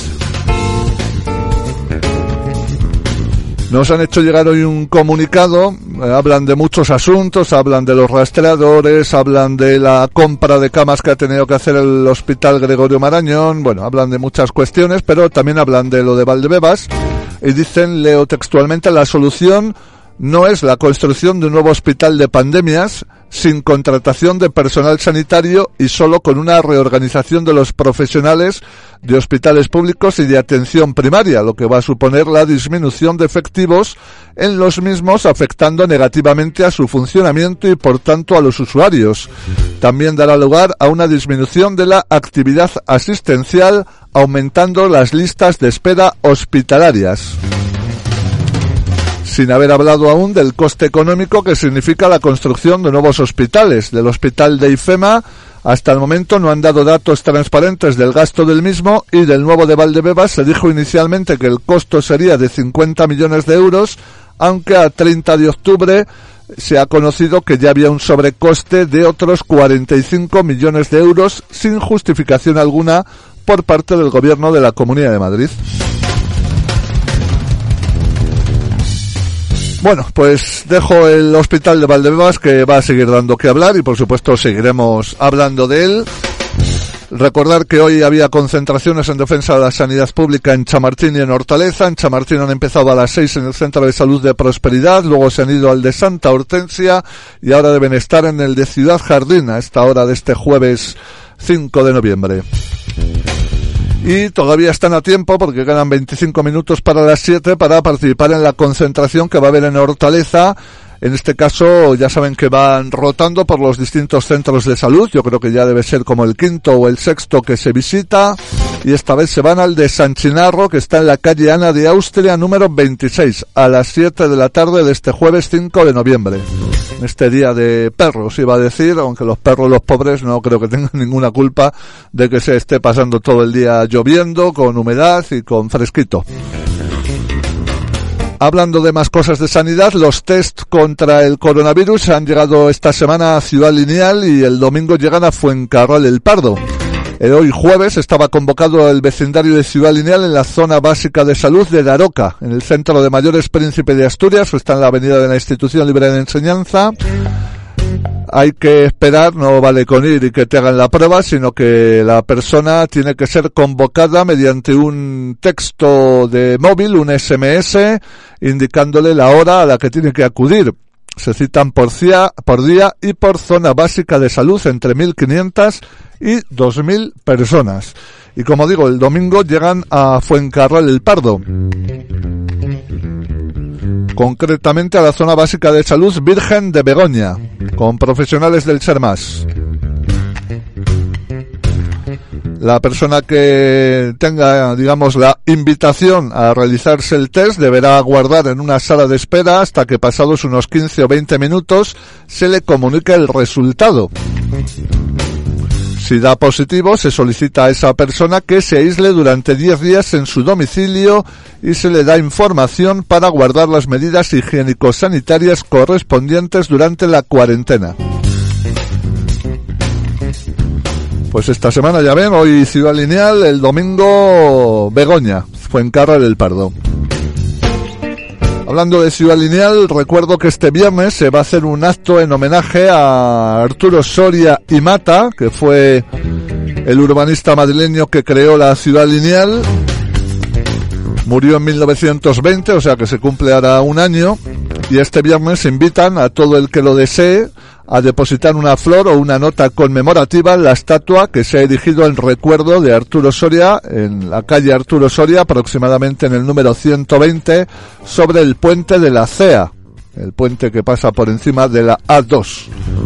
nos han hecho llegar hoy un comunicado. Hablan de muchos asuntos, hablan de los rastreadores, hablan de la compra de camas que ha tenido que hacer el Hospital Gregorio Marañón, bueno, hablan de muchas cuestiones, pero también hablan de lo de Valdebebas, y dicen, leo textualmente, la solución no es la construcción de un nuevo hospital de pandemias, sin contratación de personal sanitario y solo con una reorganización de los profesionales de hospitales públicos y de atención primaria, lo que va a suponer la disminución de efectivos en los mismos, afectando negativamente a su funcionamiento y por tanto a los usuarios. También dará lugar a una disminución de la actividad asistencial, aumentando las listas de espera hospitalarias. Sin haber hablado aún del coste económico que significa la construcción de nuevos hospitales. Del hospital de IFEMA, hasta el momento no han dado datos transparentes del gasto del mismo, y del nuevo de Valdebebas se dijo inicialmente que el costo sería de 50 millones de euros, aunque a 30 de octubre se ha conocido que ya había un sobrecoste de otros 45 millones de euros sin justificación alguna por parte del Gobierno de la Comunidad de Madrid. Bueno, pues dejo el hospital de Valdebebas, que va a seguir dando que hablar, y por supuesto seguiremos hablando de él. Recordar que hoy había concentraciones en defensa de la sanidad pública en Chamartín y en Hortaleza. En Chamartín han empezado a las 6 en el Centro de Salud de Prosperidad, luego se han ido al de Santa Hortensia y ahora deben estar en el de Ciudad Jardín a esta hora de este jueves 5 de noviembre. Y todavía están a tiempo, porque quedan 25 minutos para las 7 para participar en la concentración que va a haber en Hortaleza. En este caso ya saben que van rotando por los distintos centros de salud. Yo creo que ya debe ser como el quinto o el sexto que se visita. Y esta vez se van al de San Chinarro, que está en la calle Ana de Austria, número 26, a las 7 de la tarde de este jueves 5 de noviembre. En este día de perros, iba a decir, aunque los perros, los pobres, no creo que tengan ninguna culpa de que se esté pasando todo el día lloviendo, con humedad y con fresquito. Hablando de más cosas de sanidad, los test contra el coronavirus han llegado esta semana a Ciudad Lineal y el domingo llegan a Fuencarral el Pardo. Hoy jueves estaba convocado el vecindario de Ciudad Lineal en la zona básica de salud de Daroca, en el Centro de Mayores Príncipe de Asturias, está en la avenida de la Institución Libre de Enseñanza. Hay que esperar, no vale con ir y que te hagan la prueba, sino que la persona tiene que ser convocada mediante un texto de móvil, un SMS, indicándole la hora a la que tiene que acudir. Se citan por día y por zona básica de salud entre 1.500 y 2.000 personas. Y como digo, el domingo llegan a Fuencarral el Pardo. concretamente a la zona básica de salud Virgen de Begoña, con profesionales del SERMAS. La persona que tenga, digamos, la invitación a realizarse el test deberá aguardar en una sala de espera hasta que pasados unos 15 o 20 minutos se le comunique el resultado. Si da positivo, se solicita a esa persona que se aísle durante 10 días en su domicilio y se le da información para guardar las medidas higiénico-sanitarias correspondientes durante la cuarentena. Pues esta semana ya ven, hoy Ciudad Lineal, el domingo Begoña, Fuencarral del Pardo. Hablando de Ciudad Lineal, recuerdo que este viernes se va a hacer un acto en homenaje a Arturo Soria y Mata, que fue el urbanista madrileño que creó la Ciudad Lineal. Murió en 1920, o sea que se cumple ahora un año, y este viernes invitan a todo el que lo desee a depositar una flor o una nota conmemorativa en la estatua que se ha erigido en recuerdo de Arturo Soria en la calle Arturo Soria, aproximadamente en el número 120, sobre el puente de la CEA, el puente que pasa por encima de la A2.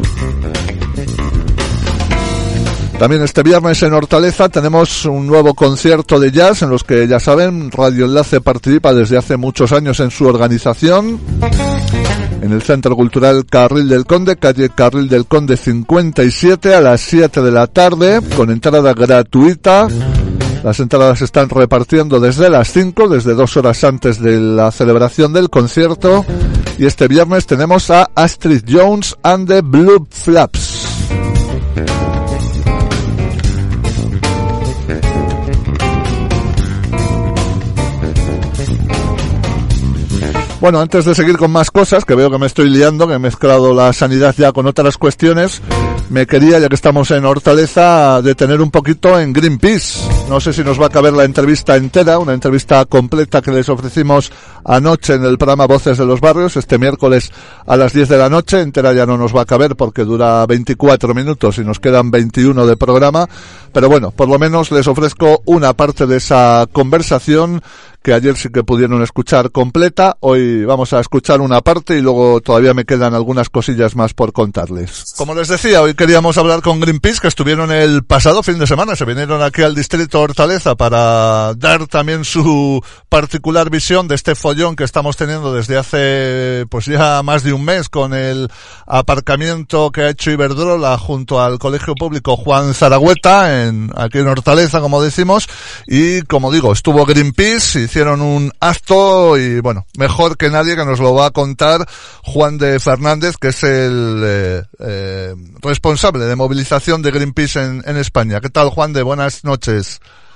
También este viernes en Hortaleza tenemos un nuevo concierto de jazz en los que, ya saben, Radio Enlace participa desde hace muchos años en su organización. En el Centro Cultural Carril del Conde, calle Carril del Conde 57, a las 7 de la tarde, con entrada gratuita. Las entradas se están repartiendo desde las 5, desde 2 horas antes de la celebración del concierto. Y este viernes tenemos a Astrid Jones and the Blue Flaps. Bueno, antes de seguir con más cosas, que veo que me estoy liando, que he mezclado la sanidad ya con otras cuestiones, me quería, ya que estamos en Hortaleza, detener un poquito en Greenpeace. No sé si nos va a caber la entrevista entera, una entrevista completa que les ofrecimos anoche en el programa Voces de los Barrios, este miércoles a las 10 de la noche. Entera ya no nos va a caber porque dura 24 minutos y nos quedan 21 de programa. Pero bueno, por lo menos les ofrezco una parte de esa conversación que ayer sí que pudieron escuchar completa. Hoy vamos a escuchar una parte y luego todavía me quedan algunas cosillas más por contarles. Como les decía, hoy queríamos hablar con Greenpeace, que estuvieron el pasado fin de semana. Se vinieron aquí al distrito Hortaleza para dar también su particular visión de este follón que estamos teniendo desde hace pues ya más de un mes con el aparcamiento que ha hecho Iberdrola junto al Colegio Público Juan Zaragoeta aquí en Hortaleza, como decimos. Y como digo, estuvo Greenpeace, hicieron un acto y bueno, mejor que nadie que nos lo va a contar Juan de Fernández, que es el responsable de movilización de Greenpeace en España. ¿Qué tal, Juan de? Buenas noches.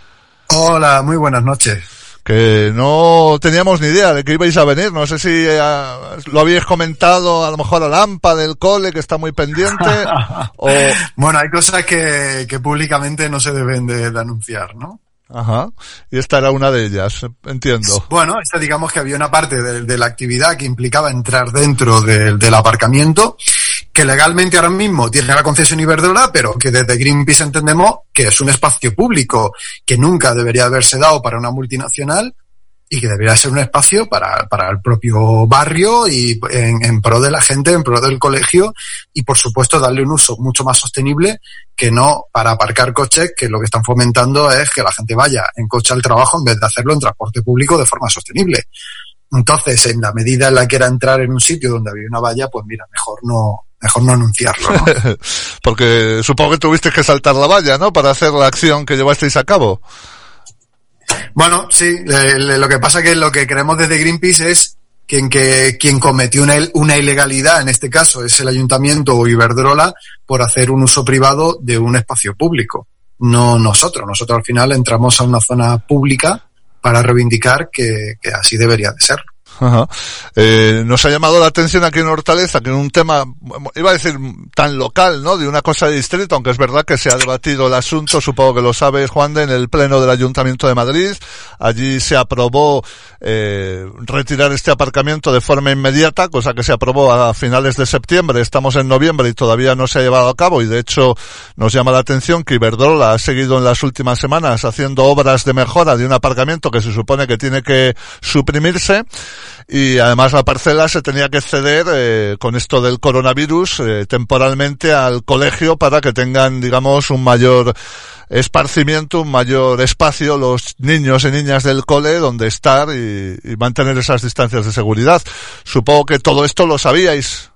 Hola, muy buenas noches. Que no teníamos ni idea de que ibais a venir. No sé si lo habíais comentado a lo mejor al AMPA del cole, que está muy pendiente. O... Bueno, hay cosas que públicamente no se deben de anunciar, ¿no? Ajá, y esta era una de ellas, entiendo. Bueno, digamos que había una parte de la actividad que implicaba entrar dentro del aparcamiento, que legalmente ahora mismo tiene la concesión Iberdrola, pero que desde Greenpeace entendemos que es un espacio público que nunca debería haberse dado para una multinacional y que debería ser un espacio para el propio barrio y en pro de la gente, en pro del colegio, y por supuesto darle un uso mucho más sostenible que no para aparcar coches, que lo que están fomentando es que la gente vaya en coche al trabajo en vez de hacerlo en transporte público de forma sostenible. Entonces, en la medida en la que era entrar en un sitio donde había una valla, pues mira, mejor no anunciarlo, ¿no? Porque supongo que tuviste que saltar la valla, ¿no? Para hacer la acción que llevasteis a cabo. Bueno, sí, lo que pasa que lo que creemos desde Greenpeace es que quien cometió una ilegalidad, en este caso es el Ayuntamiento o Iberdrola, por hacer un uso privado de un espacio público. No nosotros. Nosotros al final entramos a una zona pública para reivindicar que así debería de ser. Ajá. Nos ha llamado la atención aquí en Hortaleza que en un tema, iba a decir tan local, ¿no? De una cosa de distrito, aunque es verdad que se ha debatido el asunto, supongo que lo sabes, Juan de, en el Pleno del Ayuntamiento de Madrid. Allí se aprobó retirar este aparcamiento de forma inmediata, cosa que se aprobó a finales de septiembre. Estamos en noviembre y todavía no se ha llevado a cabo, y de hecho nos llama la atención que Iberdrola ha seguido en las últimas semanas haciendo obras de mejora de un aparcamiento que se supone que tiene que suprimirse. y además la parcela se tenía que ceder con esto del coronavirus temporalmente al colegio para que tengan, digamos, un mayor esparcimiento, un mayor espacio los niños y niñas del cole donde estar y mantener esas distancias de seguridad. Supongo que todo esto lo sabíais.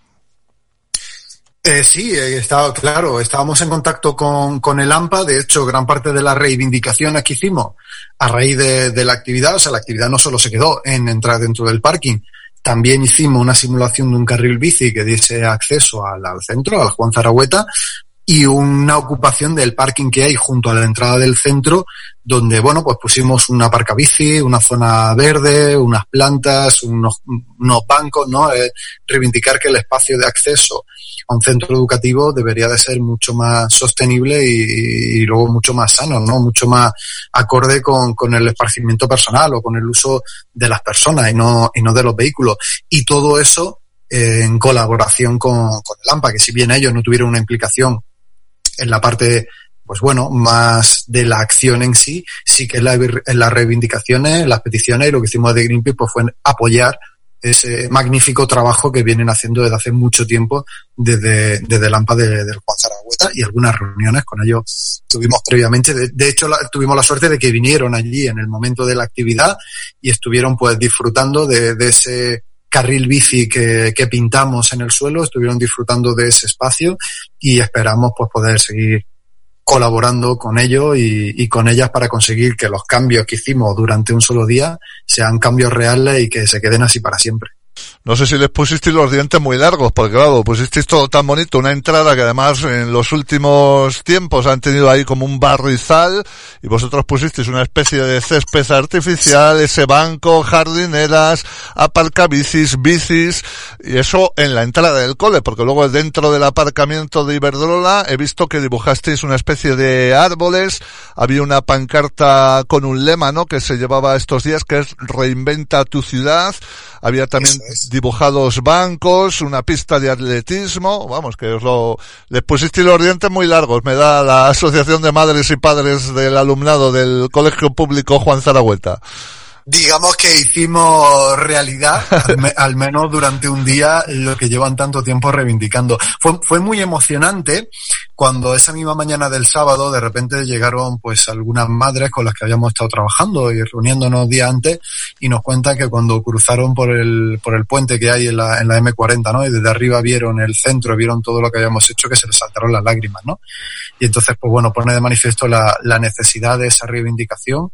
Sí, claro, estábamos en contacto con el AMPA. De hecho, gran parte de las reivindicaciones que hicimos a raíz de la actividad, o sea, la actividad no solo se quedó en entrar dentro del parking, también hicimos una simulación de un carril bici que diese acceso al centro, al Juan Zaragoeta, y una ocupación del parking que hay junto a la entrada del centro, donde, bueno, pues pusimos una aparcabici, una zona verde, unas plantas, unos bancos, ¿no? Reivindicar que el espacio de acceso a un centro educativo debería de ser mucho más sostenible y luego mucho más sano, ¿no? Mucho más acorde con el esparcimiento personal o con el uso de las personas y no de los vehículos. Y todo eso en colaboración con el AMPA, que si bien ellos no tuvieron una implicación en la parte, pues bueno, más de la acción en sí que en las reivindicaciones, en las peticiones, y lo que hicimos de Greenpeace pues fue apoyar ese magnífico trabajo que vienen haciendo desde hace mucho tiempo desde el AMPA del Juan Zaragoeta, y algunas reuniones con ellos tuvimos previamente. De hecho, tuvimos la suerte de que vinieron allí en el momento de la actividad y estuvieron pues disfrutando de ese carril bici que pintamos en el suelo, estuvieron disfrutando de ese espacio y esperamos pues poder seguir colaborando con ellos y con ellas para conseguir que los cambios que hicimos durante un solo día sean cambios reales y que se queden así para siempre. No sé si les pusisteis los dientes muy largos, porque claro, pusisteis todo tan bonito, una entrada que además en los últimos tiempos han tenido ahí como un barrizal, y vosotros pusisteis una especie de césped artificial, ese banco, jardineras, aparcabicis, bicis, y eso en la entrada del cole, porque luego dentro del aparcamiento de Iberdrola he visto que dibujasteis una especie de árboles, había una pancarta con un lema, ¿no?, que se llevaba estos días, que es Reinventa tu ciudad, había también dibujados bancos, una pista de atletismo, vamos, que les pusisteis los dientes muy largos, me da la Asociación de Madres y Padres del Alumnado del Colegio Público Juan Zaragoeta. Digamos que hicimos realidad, al menos durante un día, lo que llevan tanto tiempo reivindicando. Fue muy emocionante cuando esa misma mañana del sábado de repente llegaron pues algunas madres con las que habíamos estado trabajando y reuniéndonos días antes, y nos cuentan que cuando cruzaron por el puente que hay en la M40, ¿no?, y desde arriba vieron el centro, vieron todo lo que habíamos hecho, que se les saltaron las lágrimas, ¿no? Y entonces, pues bueno, pone de manifiesto la necesidad de esa reivindicación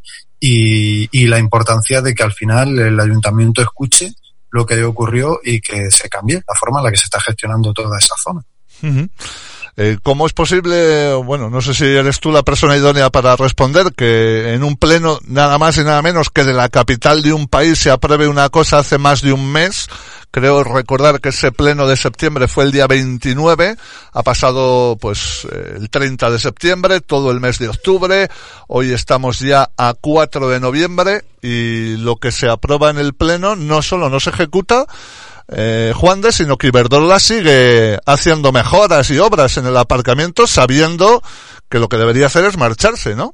y la importancia de que al final el ayuntamiento escuche lo que ocurrió y que se cambie la forma en la que se está gestionando toda esa zona. Uh-huh. ¿Cómo es posible, bueno, no sé si eres tú la persona idónea para responder, que en un pleno nada más y nada menos que de la capital de un país se apruebe una cosa hace más de un mes? Creo recordar que ese pleno de septiembre fue el día 29, ha pasado pues el 30 de septiembre, todo el mes de octubre, hoy estamos ya a 4 de noviembre y lo que se aprueba en el pleno no solo no se ejecuta, Juan de, sino que Iberdrola sigue haciendo mejoras y obras en el aparcamiento sabiendo que lo que debería hacer es marcharse, ¿no?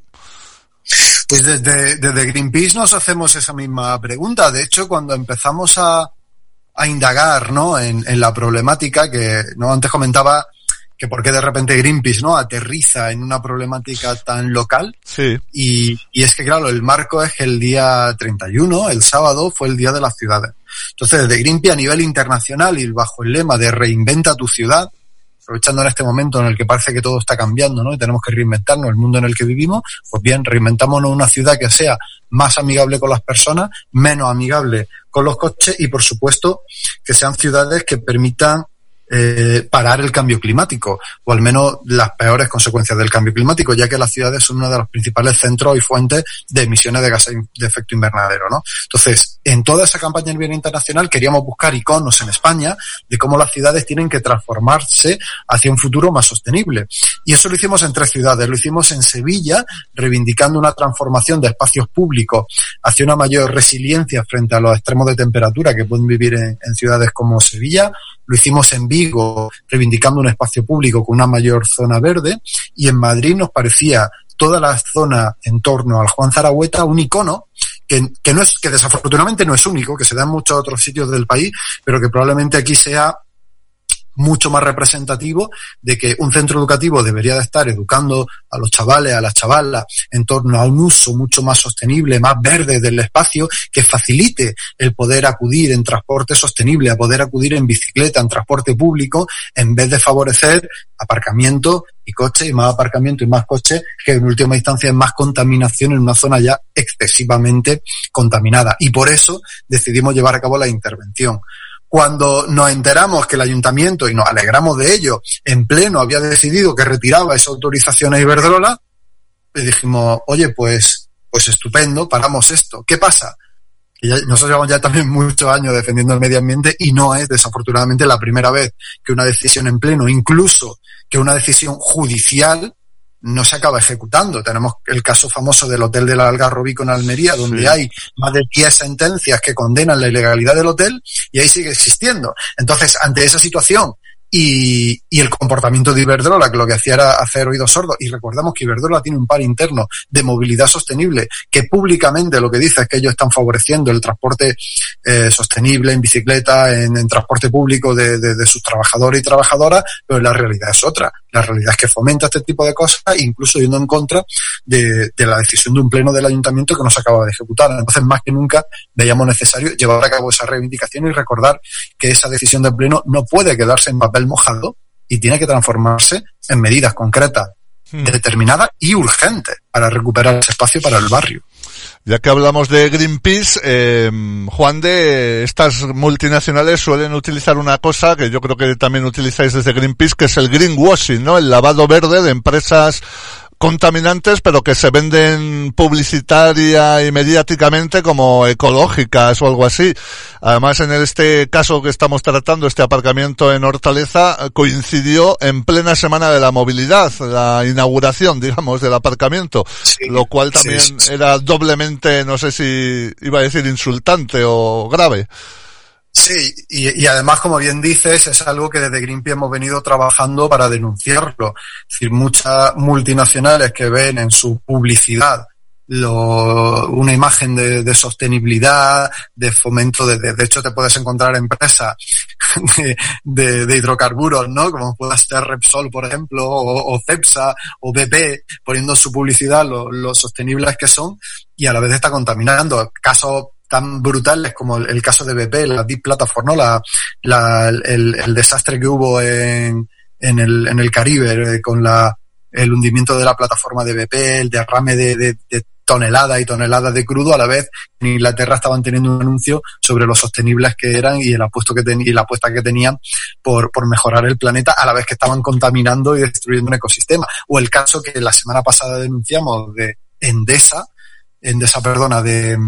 Pues desde Greenpeace nos hacemos esa misma pregunta. De hecho, cuando empezamos a indagar, ¿no?, en la problemática que, ¿no?, antes comentaba que por qué de repente Greenpeace, ¿no?, aterriza en una problemática tan local. Sí. Y es que, claro, el marco es que el día 31, el sábado, fue el Día de las Ciudades. Entonces, desde Greenpeace a nivel internacional y bajo el lema de Reinventa tu ciudad, aprovechando en este momento en el que parece que todo está cambiando, ¿no?, y tenemos que reinventarnos el mundo en el que vivimos, pues bien, reinventámonos una ciudad que sea más amigable con las personas, menos amigable con los coches y, por supuesto, que sean ciudades que permitan parar el cambio climático, o al menos las peores consecuencias del cambio climático, ya que las ciudades son uno de los principales centros y fuentes de emisiones de gases de efecto invernadero, ¿no? Entonces, en toda esa campaña del bien internacional queríamos buscar iconos en España de cómo las ciudades tienen que transformarse hacia un futuro más sostenible. Y eso lo hicimos en 3 ciudades. Lo hicimos en Sevilla, reivindicando una transformación de espacios públicos hacia una mayor resiliencia frente a los extremos de temperatura que pueden vivir en ciudades como Sevilla. Lo hicimos en Vigo, reivindicando un espacio público con una mayor zona verde, y en Madrid nos parecía toda la zona en torno al Juan Zaragoeta un icono que no es, que desafortunadamente no es único, que se da en muchos otros sitios del país, pero que probablemente aquí sea mucho más representativo de que un centro educativo debería de estar educando a los chavales, a las chavalas, en torno a un uso mucho más sostenible, más verde del espacio, que facilite el poder acudir en transporte sostenible, a poder acudir en bicicleta, en transporte público, en vez de favorecer aparcamiento y coche, y más aparcamiento y más coche, que en última instancia es más contaminación en una zona ya excesivamente contaminada. Y por eso decidimos llevar a cabo la intervención. Cuando nos enteramos que el ayuntamiento, y nos alegramos de ello, en pleno había decidido que retiraba esa autorización a Iberdrola, le dijimos, oye, pues estupendo, paramos esto. ¿Qué pasa? Que nosotros llevamos ya también muchos años defendiendo el medio ambiente y no es desafortunadamente la primera vez que una decisión en pleno, incluso que una decisión judicial, no se acaba ejecutando. Tenemos el caso famoso del Hotel del Algarrobico en Almería, donde sí, hay más de 10 sentencias que condenan la ilegalidad del hotel y ahí sigue existiendo. Entonces, ante esa situación y el comportamiento de Iberdrola, que lo que hacía era hacer oídos sordos, y recordamos que Iberdrola tiene un plan interno de movilidad sostenible que públicamente lo que dice es que ellos están favoreciendo el transporte sostenible en bicicleta, en transporte público de sus trabajadores y trabajadoras, pero la realidad es otra. La realidad es que fomenta este tipo de cosas, incluso yendo en contra de la decisión de un pleno del ayuntamiento que no se acaba de ejecutar. Entonces, más que nunca, veíamos necesario llevar a cabo esa reivindicación y recordar que esa decisión del pleno no puede quedarse en papel mojado y tiene que transformarse en medidas concretas, determinadas y urgentes para recuperar ese espacio para el barrio. Ya que hablamos de Greenpeace, Juan de, estas multinacionales suelen utilizar una cosa que yo creo que también utilizáis desde Greenpeace, que es el greenwashing, ¿no? El lavado verde de empresas contaminantes, pero que se venden publicitaria y mediáticamente como ecológicas o algo así. Además, en este caso que estamos tratando, este aparcamiento en Hortaleza, coincidió en plena semana de la movilidad, la inauguración, digamos, del aparcamiento, sí, lo cual también sí, era doblemente, no sé si iba a decir insultante o grave. Sí, y además, como bien dices, es algo que desde Greenpeace hemos venido trabajando para denunciarlo. Es decir, muchas multinacionales que ven en su publicidad una imagen de sostenibilidad, de fomento, de hecho te puedes encontrar empresas de hidrocarburos, ¿no? Como pueda ser Repsol, por ejemplo, o Cepsa, o BP, poniendo en su publicidad lo sostenibles que son, y a la vez está contaminando. Casos tan brutales como el caso de BP, la Deep Platform, ¿no? El desastre que hubo en el Caribe con el hundimiento de la plataforma de BP, el derrame de toneladas y toneladas de crudo. A la vez, en Inglaterra estaban teniendo un anuncio sobre lo sostenibles que eran y la apuesta que tenían por mejorar el planeta, a la vez que estaban contaminando y destruyendo un ecosistema. O el caso que la semana pasada denunciamos de Endesa, de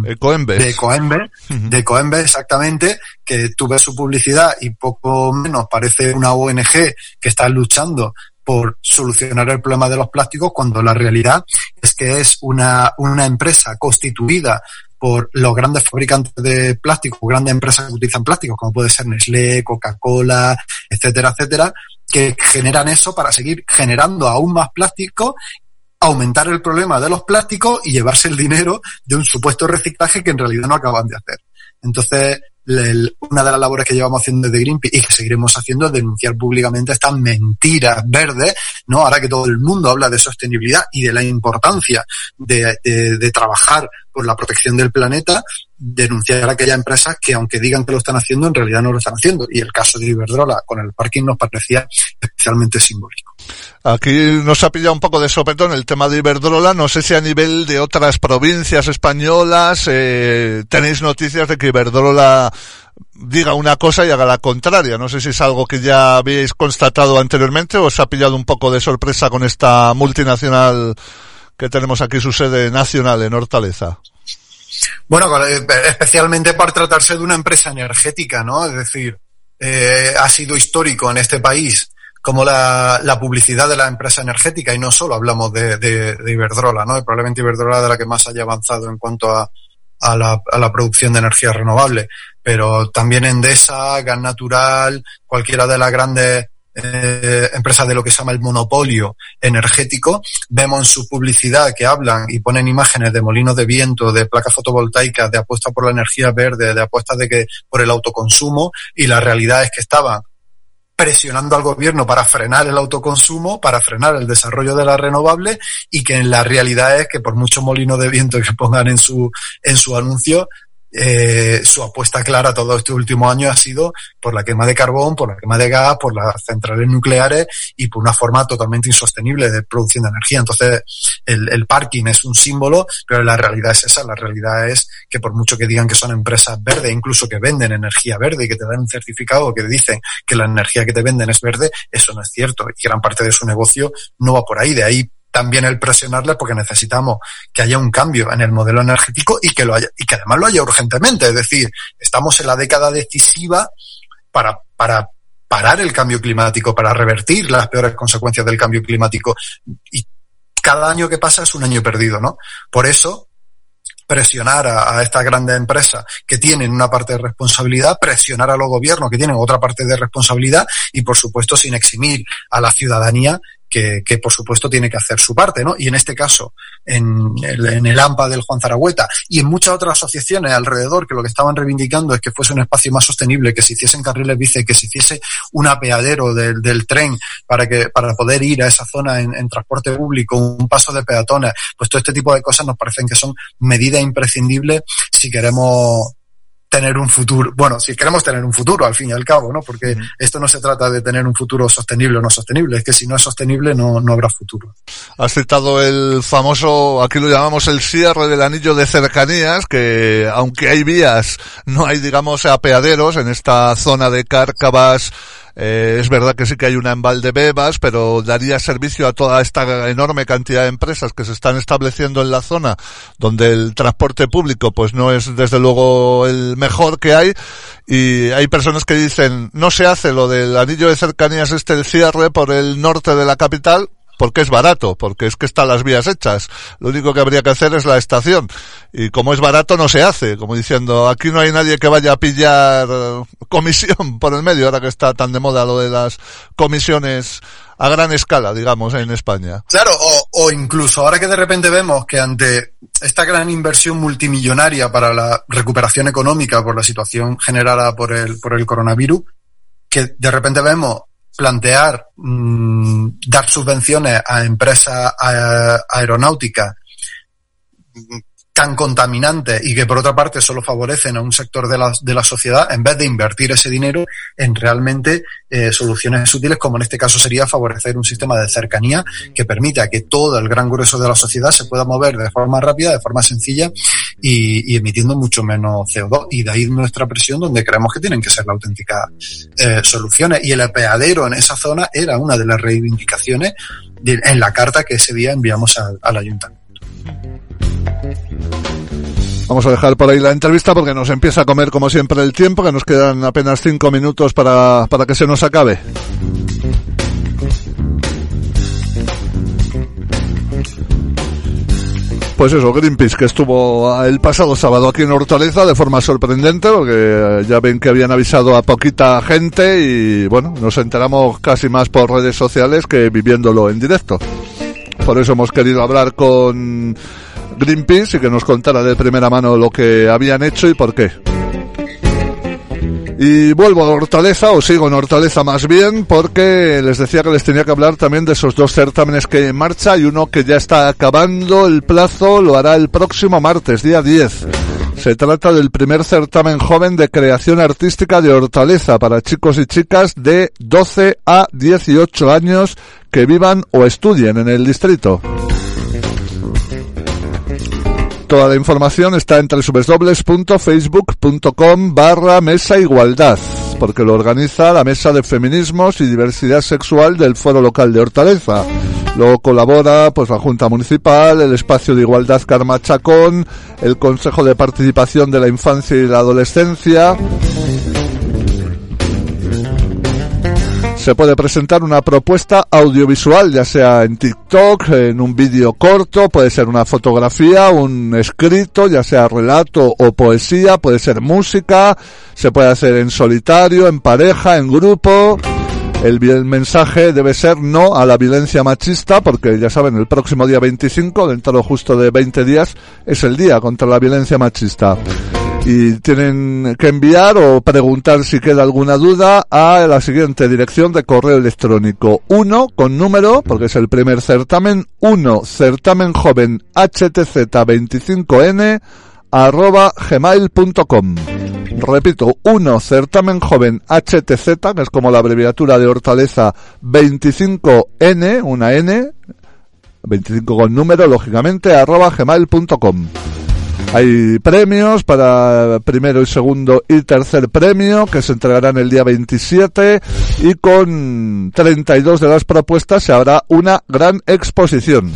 Ecoembes, exactamente, que tú ves su publicidad y poco menos parece una ONG que está luchando por solucionar el problema de los plásticos, cuando la realidad es que es una empresa constituida por los grandes fabricantes de plásticos, grandes empresas que utilizan plásticos, como puede ser Nestlé, Coca-Cola, etcétera, etcétera, que generan eso para seguir generando aún más plástico, aumentar el problema de los plásticos y llevarse el dinero de un supuesto reciclaje que en realidad no acaban de hacer. Entonces, una de las labores que llevamos haciendo desde Greenpeace y que seguiremos haciendo es denunciar públicamente estas mentiras verdes, ¿no? Ahora que todo el mundo habla de sostenibilidad y de la importancia de trabajar por la protección del planeta, denunciar a aquellas empresas que, aunque digan que lo están haciendo, en realidad no lo están haciendo. Y el caso de Iberdrola con el parking nos parecía especialmente simbólico. Aquí nos ha pillado un poco de sopetón el tema de Iberdrola. No sé si a nivel de otras provincias españolas tenéis noticias de que Iberdrola diga una cosa y haga la contraria. No sé si es algo que ya habéis constatado anteriormente o os ha pillado un poco de sorpresa con esta multinacional que tenemos aquí su sede nacional en Hortaleza. Bueno, especialmente por tratarse de una empresa energética, ¿no? Es decir, ha sido histórico en este país como la publicidad de la empresa energética, y no solo hablamos de Iberdrola, ¿no? Y probablemente Iberdrola de la que más haya avanzado en cuanto a la producción de energía renovable, pero también Endesa, Gas Natural, cualquiera de las grandes empresas de lo que se llama el monopolio energético. Vemos en su publicidad que hablan y ponen imágenes de molinos de viento, de placas fotovoltaicas, de apuesta por la energía verde, de apuestas por el autoconsumo, y la realidad es que estaban presionando al gobierno para frenar el autoconsumo, para frenar el desarrollo de las renovables, y que en la realidad es que por muchos molinos de viento que pongan en su anuncio, su apuesta clara todo este último año ha sido por la quema de carbón, por la quema de gas, por las centrales nucleares y por una forma totalmente insostenible de producción de energía. Entonces, el parking es un símbolo, pero la realidad es esa. La realidad es que por mucho que digan que son empresas verdes, incluso que venden energía verde y que te dan un certificado que dicen que la energía que te venden es verde, eso no es cierto. Y gran parte de su negocio no va por ahí. De ahí también el presionarles, porque necesitamos que haya un cambio en el modelo energético y que además lo haya urgentemente. Es decir, estamos en la década decisiva para parar el cambio climático, para revertir las peores consecuencias del cambio climático, y cada año que pasa es un año perdido, ¿no? Por eso, presionar a estas grandes empresas que tienen una parte de responsabilidad, presionar a los gobiernos que tienen otra parte de responsabilidad, y por supuesto sin eximir a la ciudadanía que por supuesto tiene que hacer su parte, ¿no? Y en este caso, en el AMPA del Juan Zaragoeta y en muchas otras asociaciones alrededor, que lo que estaban reivindicando es que fuese un espacio más sostenible, que se hiciesen carriles bici, que se hiciese un apeadero del tren para poder ir a esa zona en transporte público, un paso de peatones, pues todo este tipo de cosas nos parecen que son medidas imprescindibles si queremos tener un futuro, si queremos tener un futuro al fin y al cabo, ¿no? Porque esto no se trata de tener un futuro sostenible o no sostenible, es que si no es sostenible no habrá futuro. Has citado el famoso, aquí lo llamamos el cierre del anillo de cercanías, que aunque hay vías, no hay, digamos, apeaderos en esta zona de Cárcavas. Es verdad que sí que hay una en Valdebebas, pero daría servicio a toda esta enorme cantidad de empresas que se están estableciendo en la zona, donde el transporte público pues no es desde luego el mejor que hay, y hay personas que dicen no se hace lo del anillo de cercanías, el cierre por el norte de la capital, porque es barato, porque es que están las vías hechas. Lo único que habría que hacer es la estación. Y como es barato, no se hace. Como diciendo, aquí no hay nadie que vaya a pillar comisión por el medio, ahora que está tan de moda lo de las comisiones a gran escala, digamos, en España. Claro, o incluso ahora que de repente vemos que ante esta gran inversión multimillonaria para la recuperación económica por la situación generada por el coronavirus, que de repente vemos plantear dar subvenciones a empresas aeronáuticas tan contaminantes y que por otra parte solo favorecen a un sector de la sociedad, en vez de invertir ese dinero en realmente soluciones útiles, como en este caso sería favorecer un sistema de cercanía que permita que todo el gran grueso de la sociedad se pueda mover de forma rápida, de forma sencilla y emitiendo mucho menos CO2. Y de ahí nuestra presión, donde creemos que tienen que ser las auténticas soluciones. Y el apeadero en esa zona era una de las reivindicaciones en la carta que ese día enviamos al ayuntamiento. Vamos a dejar por ahí la entrevista porque nos empieza a comer como siempre el tiempo, que nos quedan apenas 5 minutos para que se nos acabe. Pues eso, Greenpeace, que estuvo el pasado sábado aquí en Hortaleza de forma sorprendente, porque ya ven que habían avisado a poquita gente y bueno, nos enteramos casi más por redes sociales que viviéndolo en directo. Por eso hemos querido hablar con Greenpeace y que nos contara de primera mano lo que habían hecho y por qué. Y vuelvo a Hortaleza, o sigo en Hortaleza más bien, porque les decía que les tenía que hablar también de esos 2 certámenes que hay en marcha, y uno que ya está acabando el plazo, lo hará el próximo martes, día 10. Se trata del primer certamen joven de creación artística de Hortaleza para chicos y chicas de 12 a 18 años que vivan o estudien en el distrito. Toda la información está en www.facebook.com/Mesa Igualdad, porque lo organiza la Mesa de Feminismos y Diversidad Sexual del Foro Local de Hortaleza. Luego colabora pues la Junta Municipal, el Espacio de Igualdad Carma Chacón, el Consejo de Participación de la Infancia y la Adolescencia. Se puede presentar una propuesta audiovisual, ya sea en TikTok, en un vídeo corto, puede ser una fotografía, un escrito, ya sea relato o poesía, puede ser música, se puede hacer en solitario, en pareja, en grupo. El mensaje debe ser no a la violencia machista, porque ya saben, el próximo día 25, dentro justo de 20 días, es el día contra la violencia machista. Y tienen que enviar o preguntar si queda alguna duda a la siguiente dirección de correo electrónico: 1 con número, porque es el primer certamen, 1 certamenjovenhtz25n @gmail.com. Repito, 1 certamenjovenhtz, que es como la abreviatura de Hortaleza, 25n, una n, 25 con número, lógicamente, @gmail.com. Hay premios para primero y segundo y tercer premio que se entregarán el día 27, y con 32 de las propuestas se habrá una gran exposición.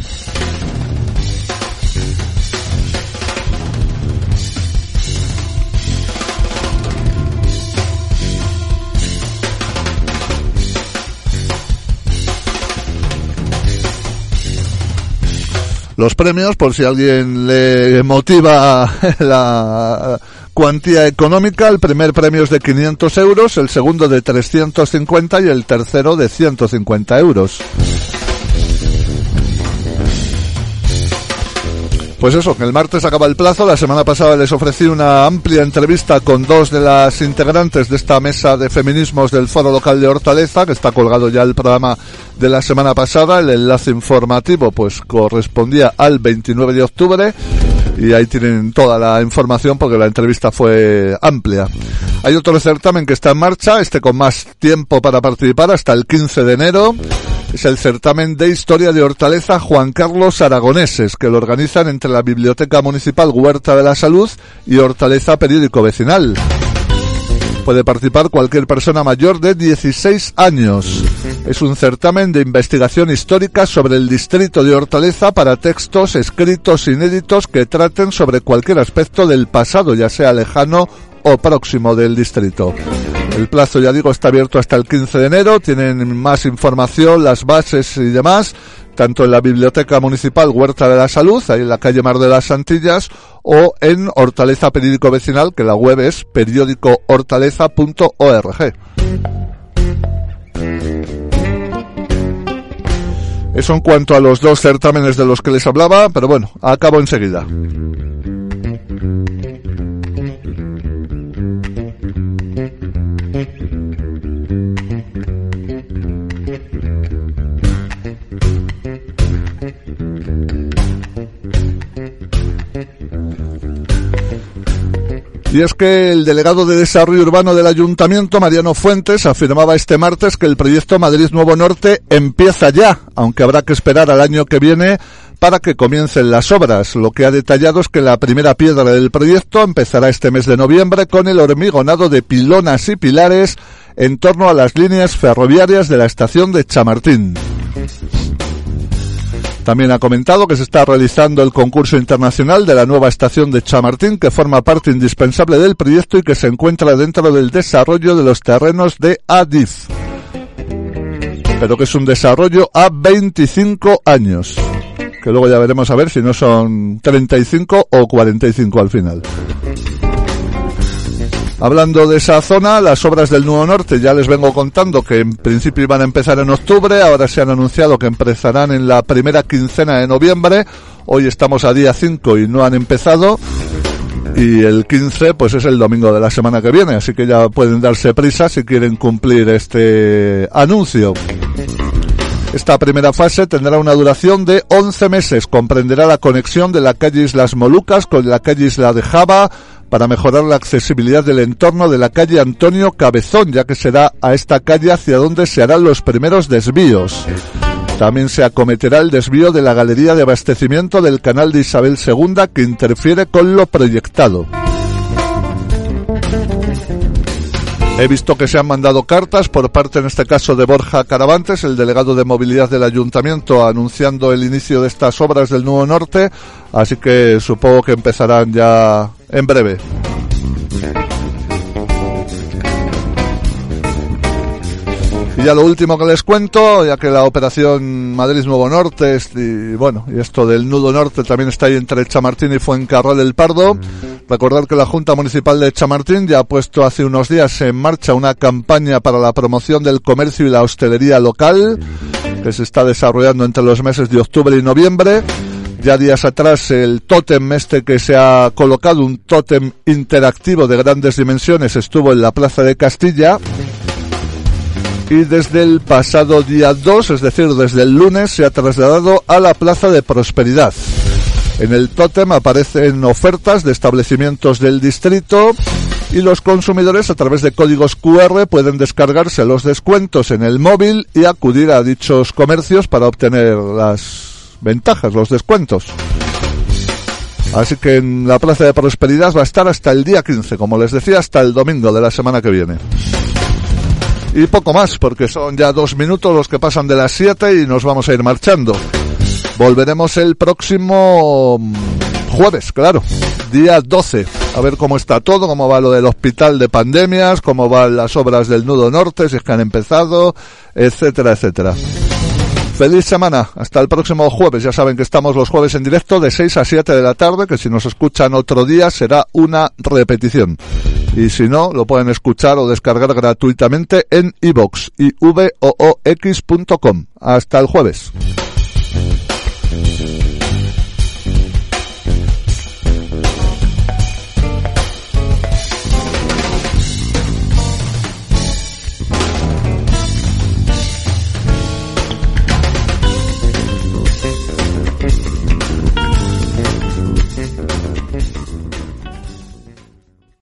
Los premios, por si a alguien le motiva la cuantía económica: el primer premio es de 500 euros, el segundo de 350 y el tercero de 150 euros. Pues eso, que el martes acaba el plazo. La semana pasada les ofrecí una amplia entrevista con dos de las integrantes de esta mesa de feminismos del Foro Local de Hortaleza, que está colgado ya el programa de la semana pasada. El enlace informativo pues correspondía al 29 de octubre y ahí tienen toda la información porque la entrevista fue amplia. Hay otro certamen que está en marcha, con más tiempo para participar, hasta el 15 de enero. Es el certamen de Historia de Hortaleza Juan Carlos Aragoneses, que lo organizan entre la Biblioteca Municipal Huerta de la Salud y Hortaleza Periódico Vecinal. Puede participar cualquier persona mayor de 16 años. Es un certamen de investigación histórica sobre el distrito de Hortaleza para textos escritos inéditos que traten sobre cualquier aspecto del pasado, ya sea lejano o próximo del distrito. El plazo, ya digo, está abierto hasta el 15 de enero. Tienen más información, las bases y demás, tanto en la Biblioteca Municipal Huerta de la Salud, ahí en la calle Mar de las Antillas, o en Hortaleza Periódico Vecinal, que la web es periódicohortaleza.org. Eso en cuanto a los dos certámenes de los que les hablaba, pero bueno, acabo enseguida. Y es que el delegado de Desarrollo Urbano del Ayuntamiento, Mariano Fuentes, afirmaba este martes que el proyecto Madrid Nuevo Norte empieza ya, aunque habrá que esperar al año que viene para que comiencen las obras. Lo que ha detallado es que la primera piedra del proyecto empezará este mes de noviembre con el hormigonado de pilonas y pilares en torno a las líneas ferroviarias de la estación de Chamartín. También ha comentado que se está realizando el concurso internacional de la nueva estación de Chamartín, que forma parte indispensable del proyecto y que se encuentra dentro del desarrollo de los terrenos de Adif. Pero que es un desarrollo a 25 años. Que luego ya veremos a ver si no son 35 o 45 al final. Hablando de esa zona, las obras del Nuevo Norte, ya les vengo contando que en principio iban a empezar en octubre, ahora se han anunciado que empezarán en la primera quincena de noviembre. Hoy estamos a día 5 y no han empezado, y el 15 pues es el domingo de la semana que viene, así que ya pueden darse prisa si quieren cumplir este anuncio. Esta primera fase tendrá una duración de 11 meses, comprenderá la conexión de la calle Islas Molucas con la calle Isla de Java, para mejorar la accesibilidad del entorno de la calle Antonio Cabezón, ya que será a esta calle hacia donde se harán los primeros desvíos. También se acometerá el desvío de la galería de abastecimiento del canal de Isabel II, que interfiere con lo proyectado. He visto que se han mandado cartas por parte, en este caso, de Borja Caravantes, el delegado de movilidad del ayuntamiento, anunciando el inicio de estas obras del Nuevo Norte, así que supongo que empezarán ya en breve. Y ya lo último que les cuento, ya que la operación Madrid Nuevo Norte y esto del nudo norte también está ahí entre Chamartín y Fuencarral del Pardo. Recordad que la Junta Municipal de Chamartín ya ha puesto hace unos días en marcha una campaña para la promoción del comercio y la hostelería local, que se está desarrollando entre los meses de octubre y noviembre. Ya días atrás el tótem que se ha colocado, un tótem interactivo de grandes dimensiones, estuvo en la Plaza de Castilla. Y desde el pasado día 2, es decir, desde el lunes, se ha trasladado a la Plaza de Prosperidad. En el tótem aparecen ofertas de establecimientos del distrito y los consumidores a través de códigos QR pueden descargarse los descuentos en el móvil y acudir a dichos comercios para obtener las ventajas, los descuentos. Así que en la Plaza de Prosperidad va a estar hasta el día 15, como les decía, hasta el domingo de la semana que viene. Y poco más, porque son ya 2 minutos los que pasan de las 7 y nos vamos a ir marchando. Volveremos el próximo jueves, claro, día 12. A ver cómo está todo, cómo va lo del hospital de pandemias, cómo van las obras del Nudo Norte, si es que han empezado, etcétera, etcétera. Feliz semana, hasta el próximo jueves. Ya saben que estamos los jueves en directo de 6 a 7 de la tarde, que si nos escuchan otro día será una repetición. Y si no, lo pueden escuchar o descargar gratuitamente en iVoox y voox.com. Hasta el jueves.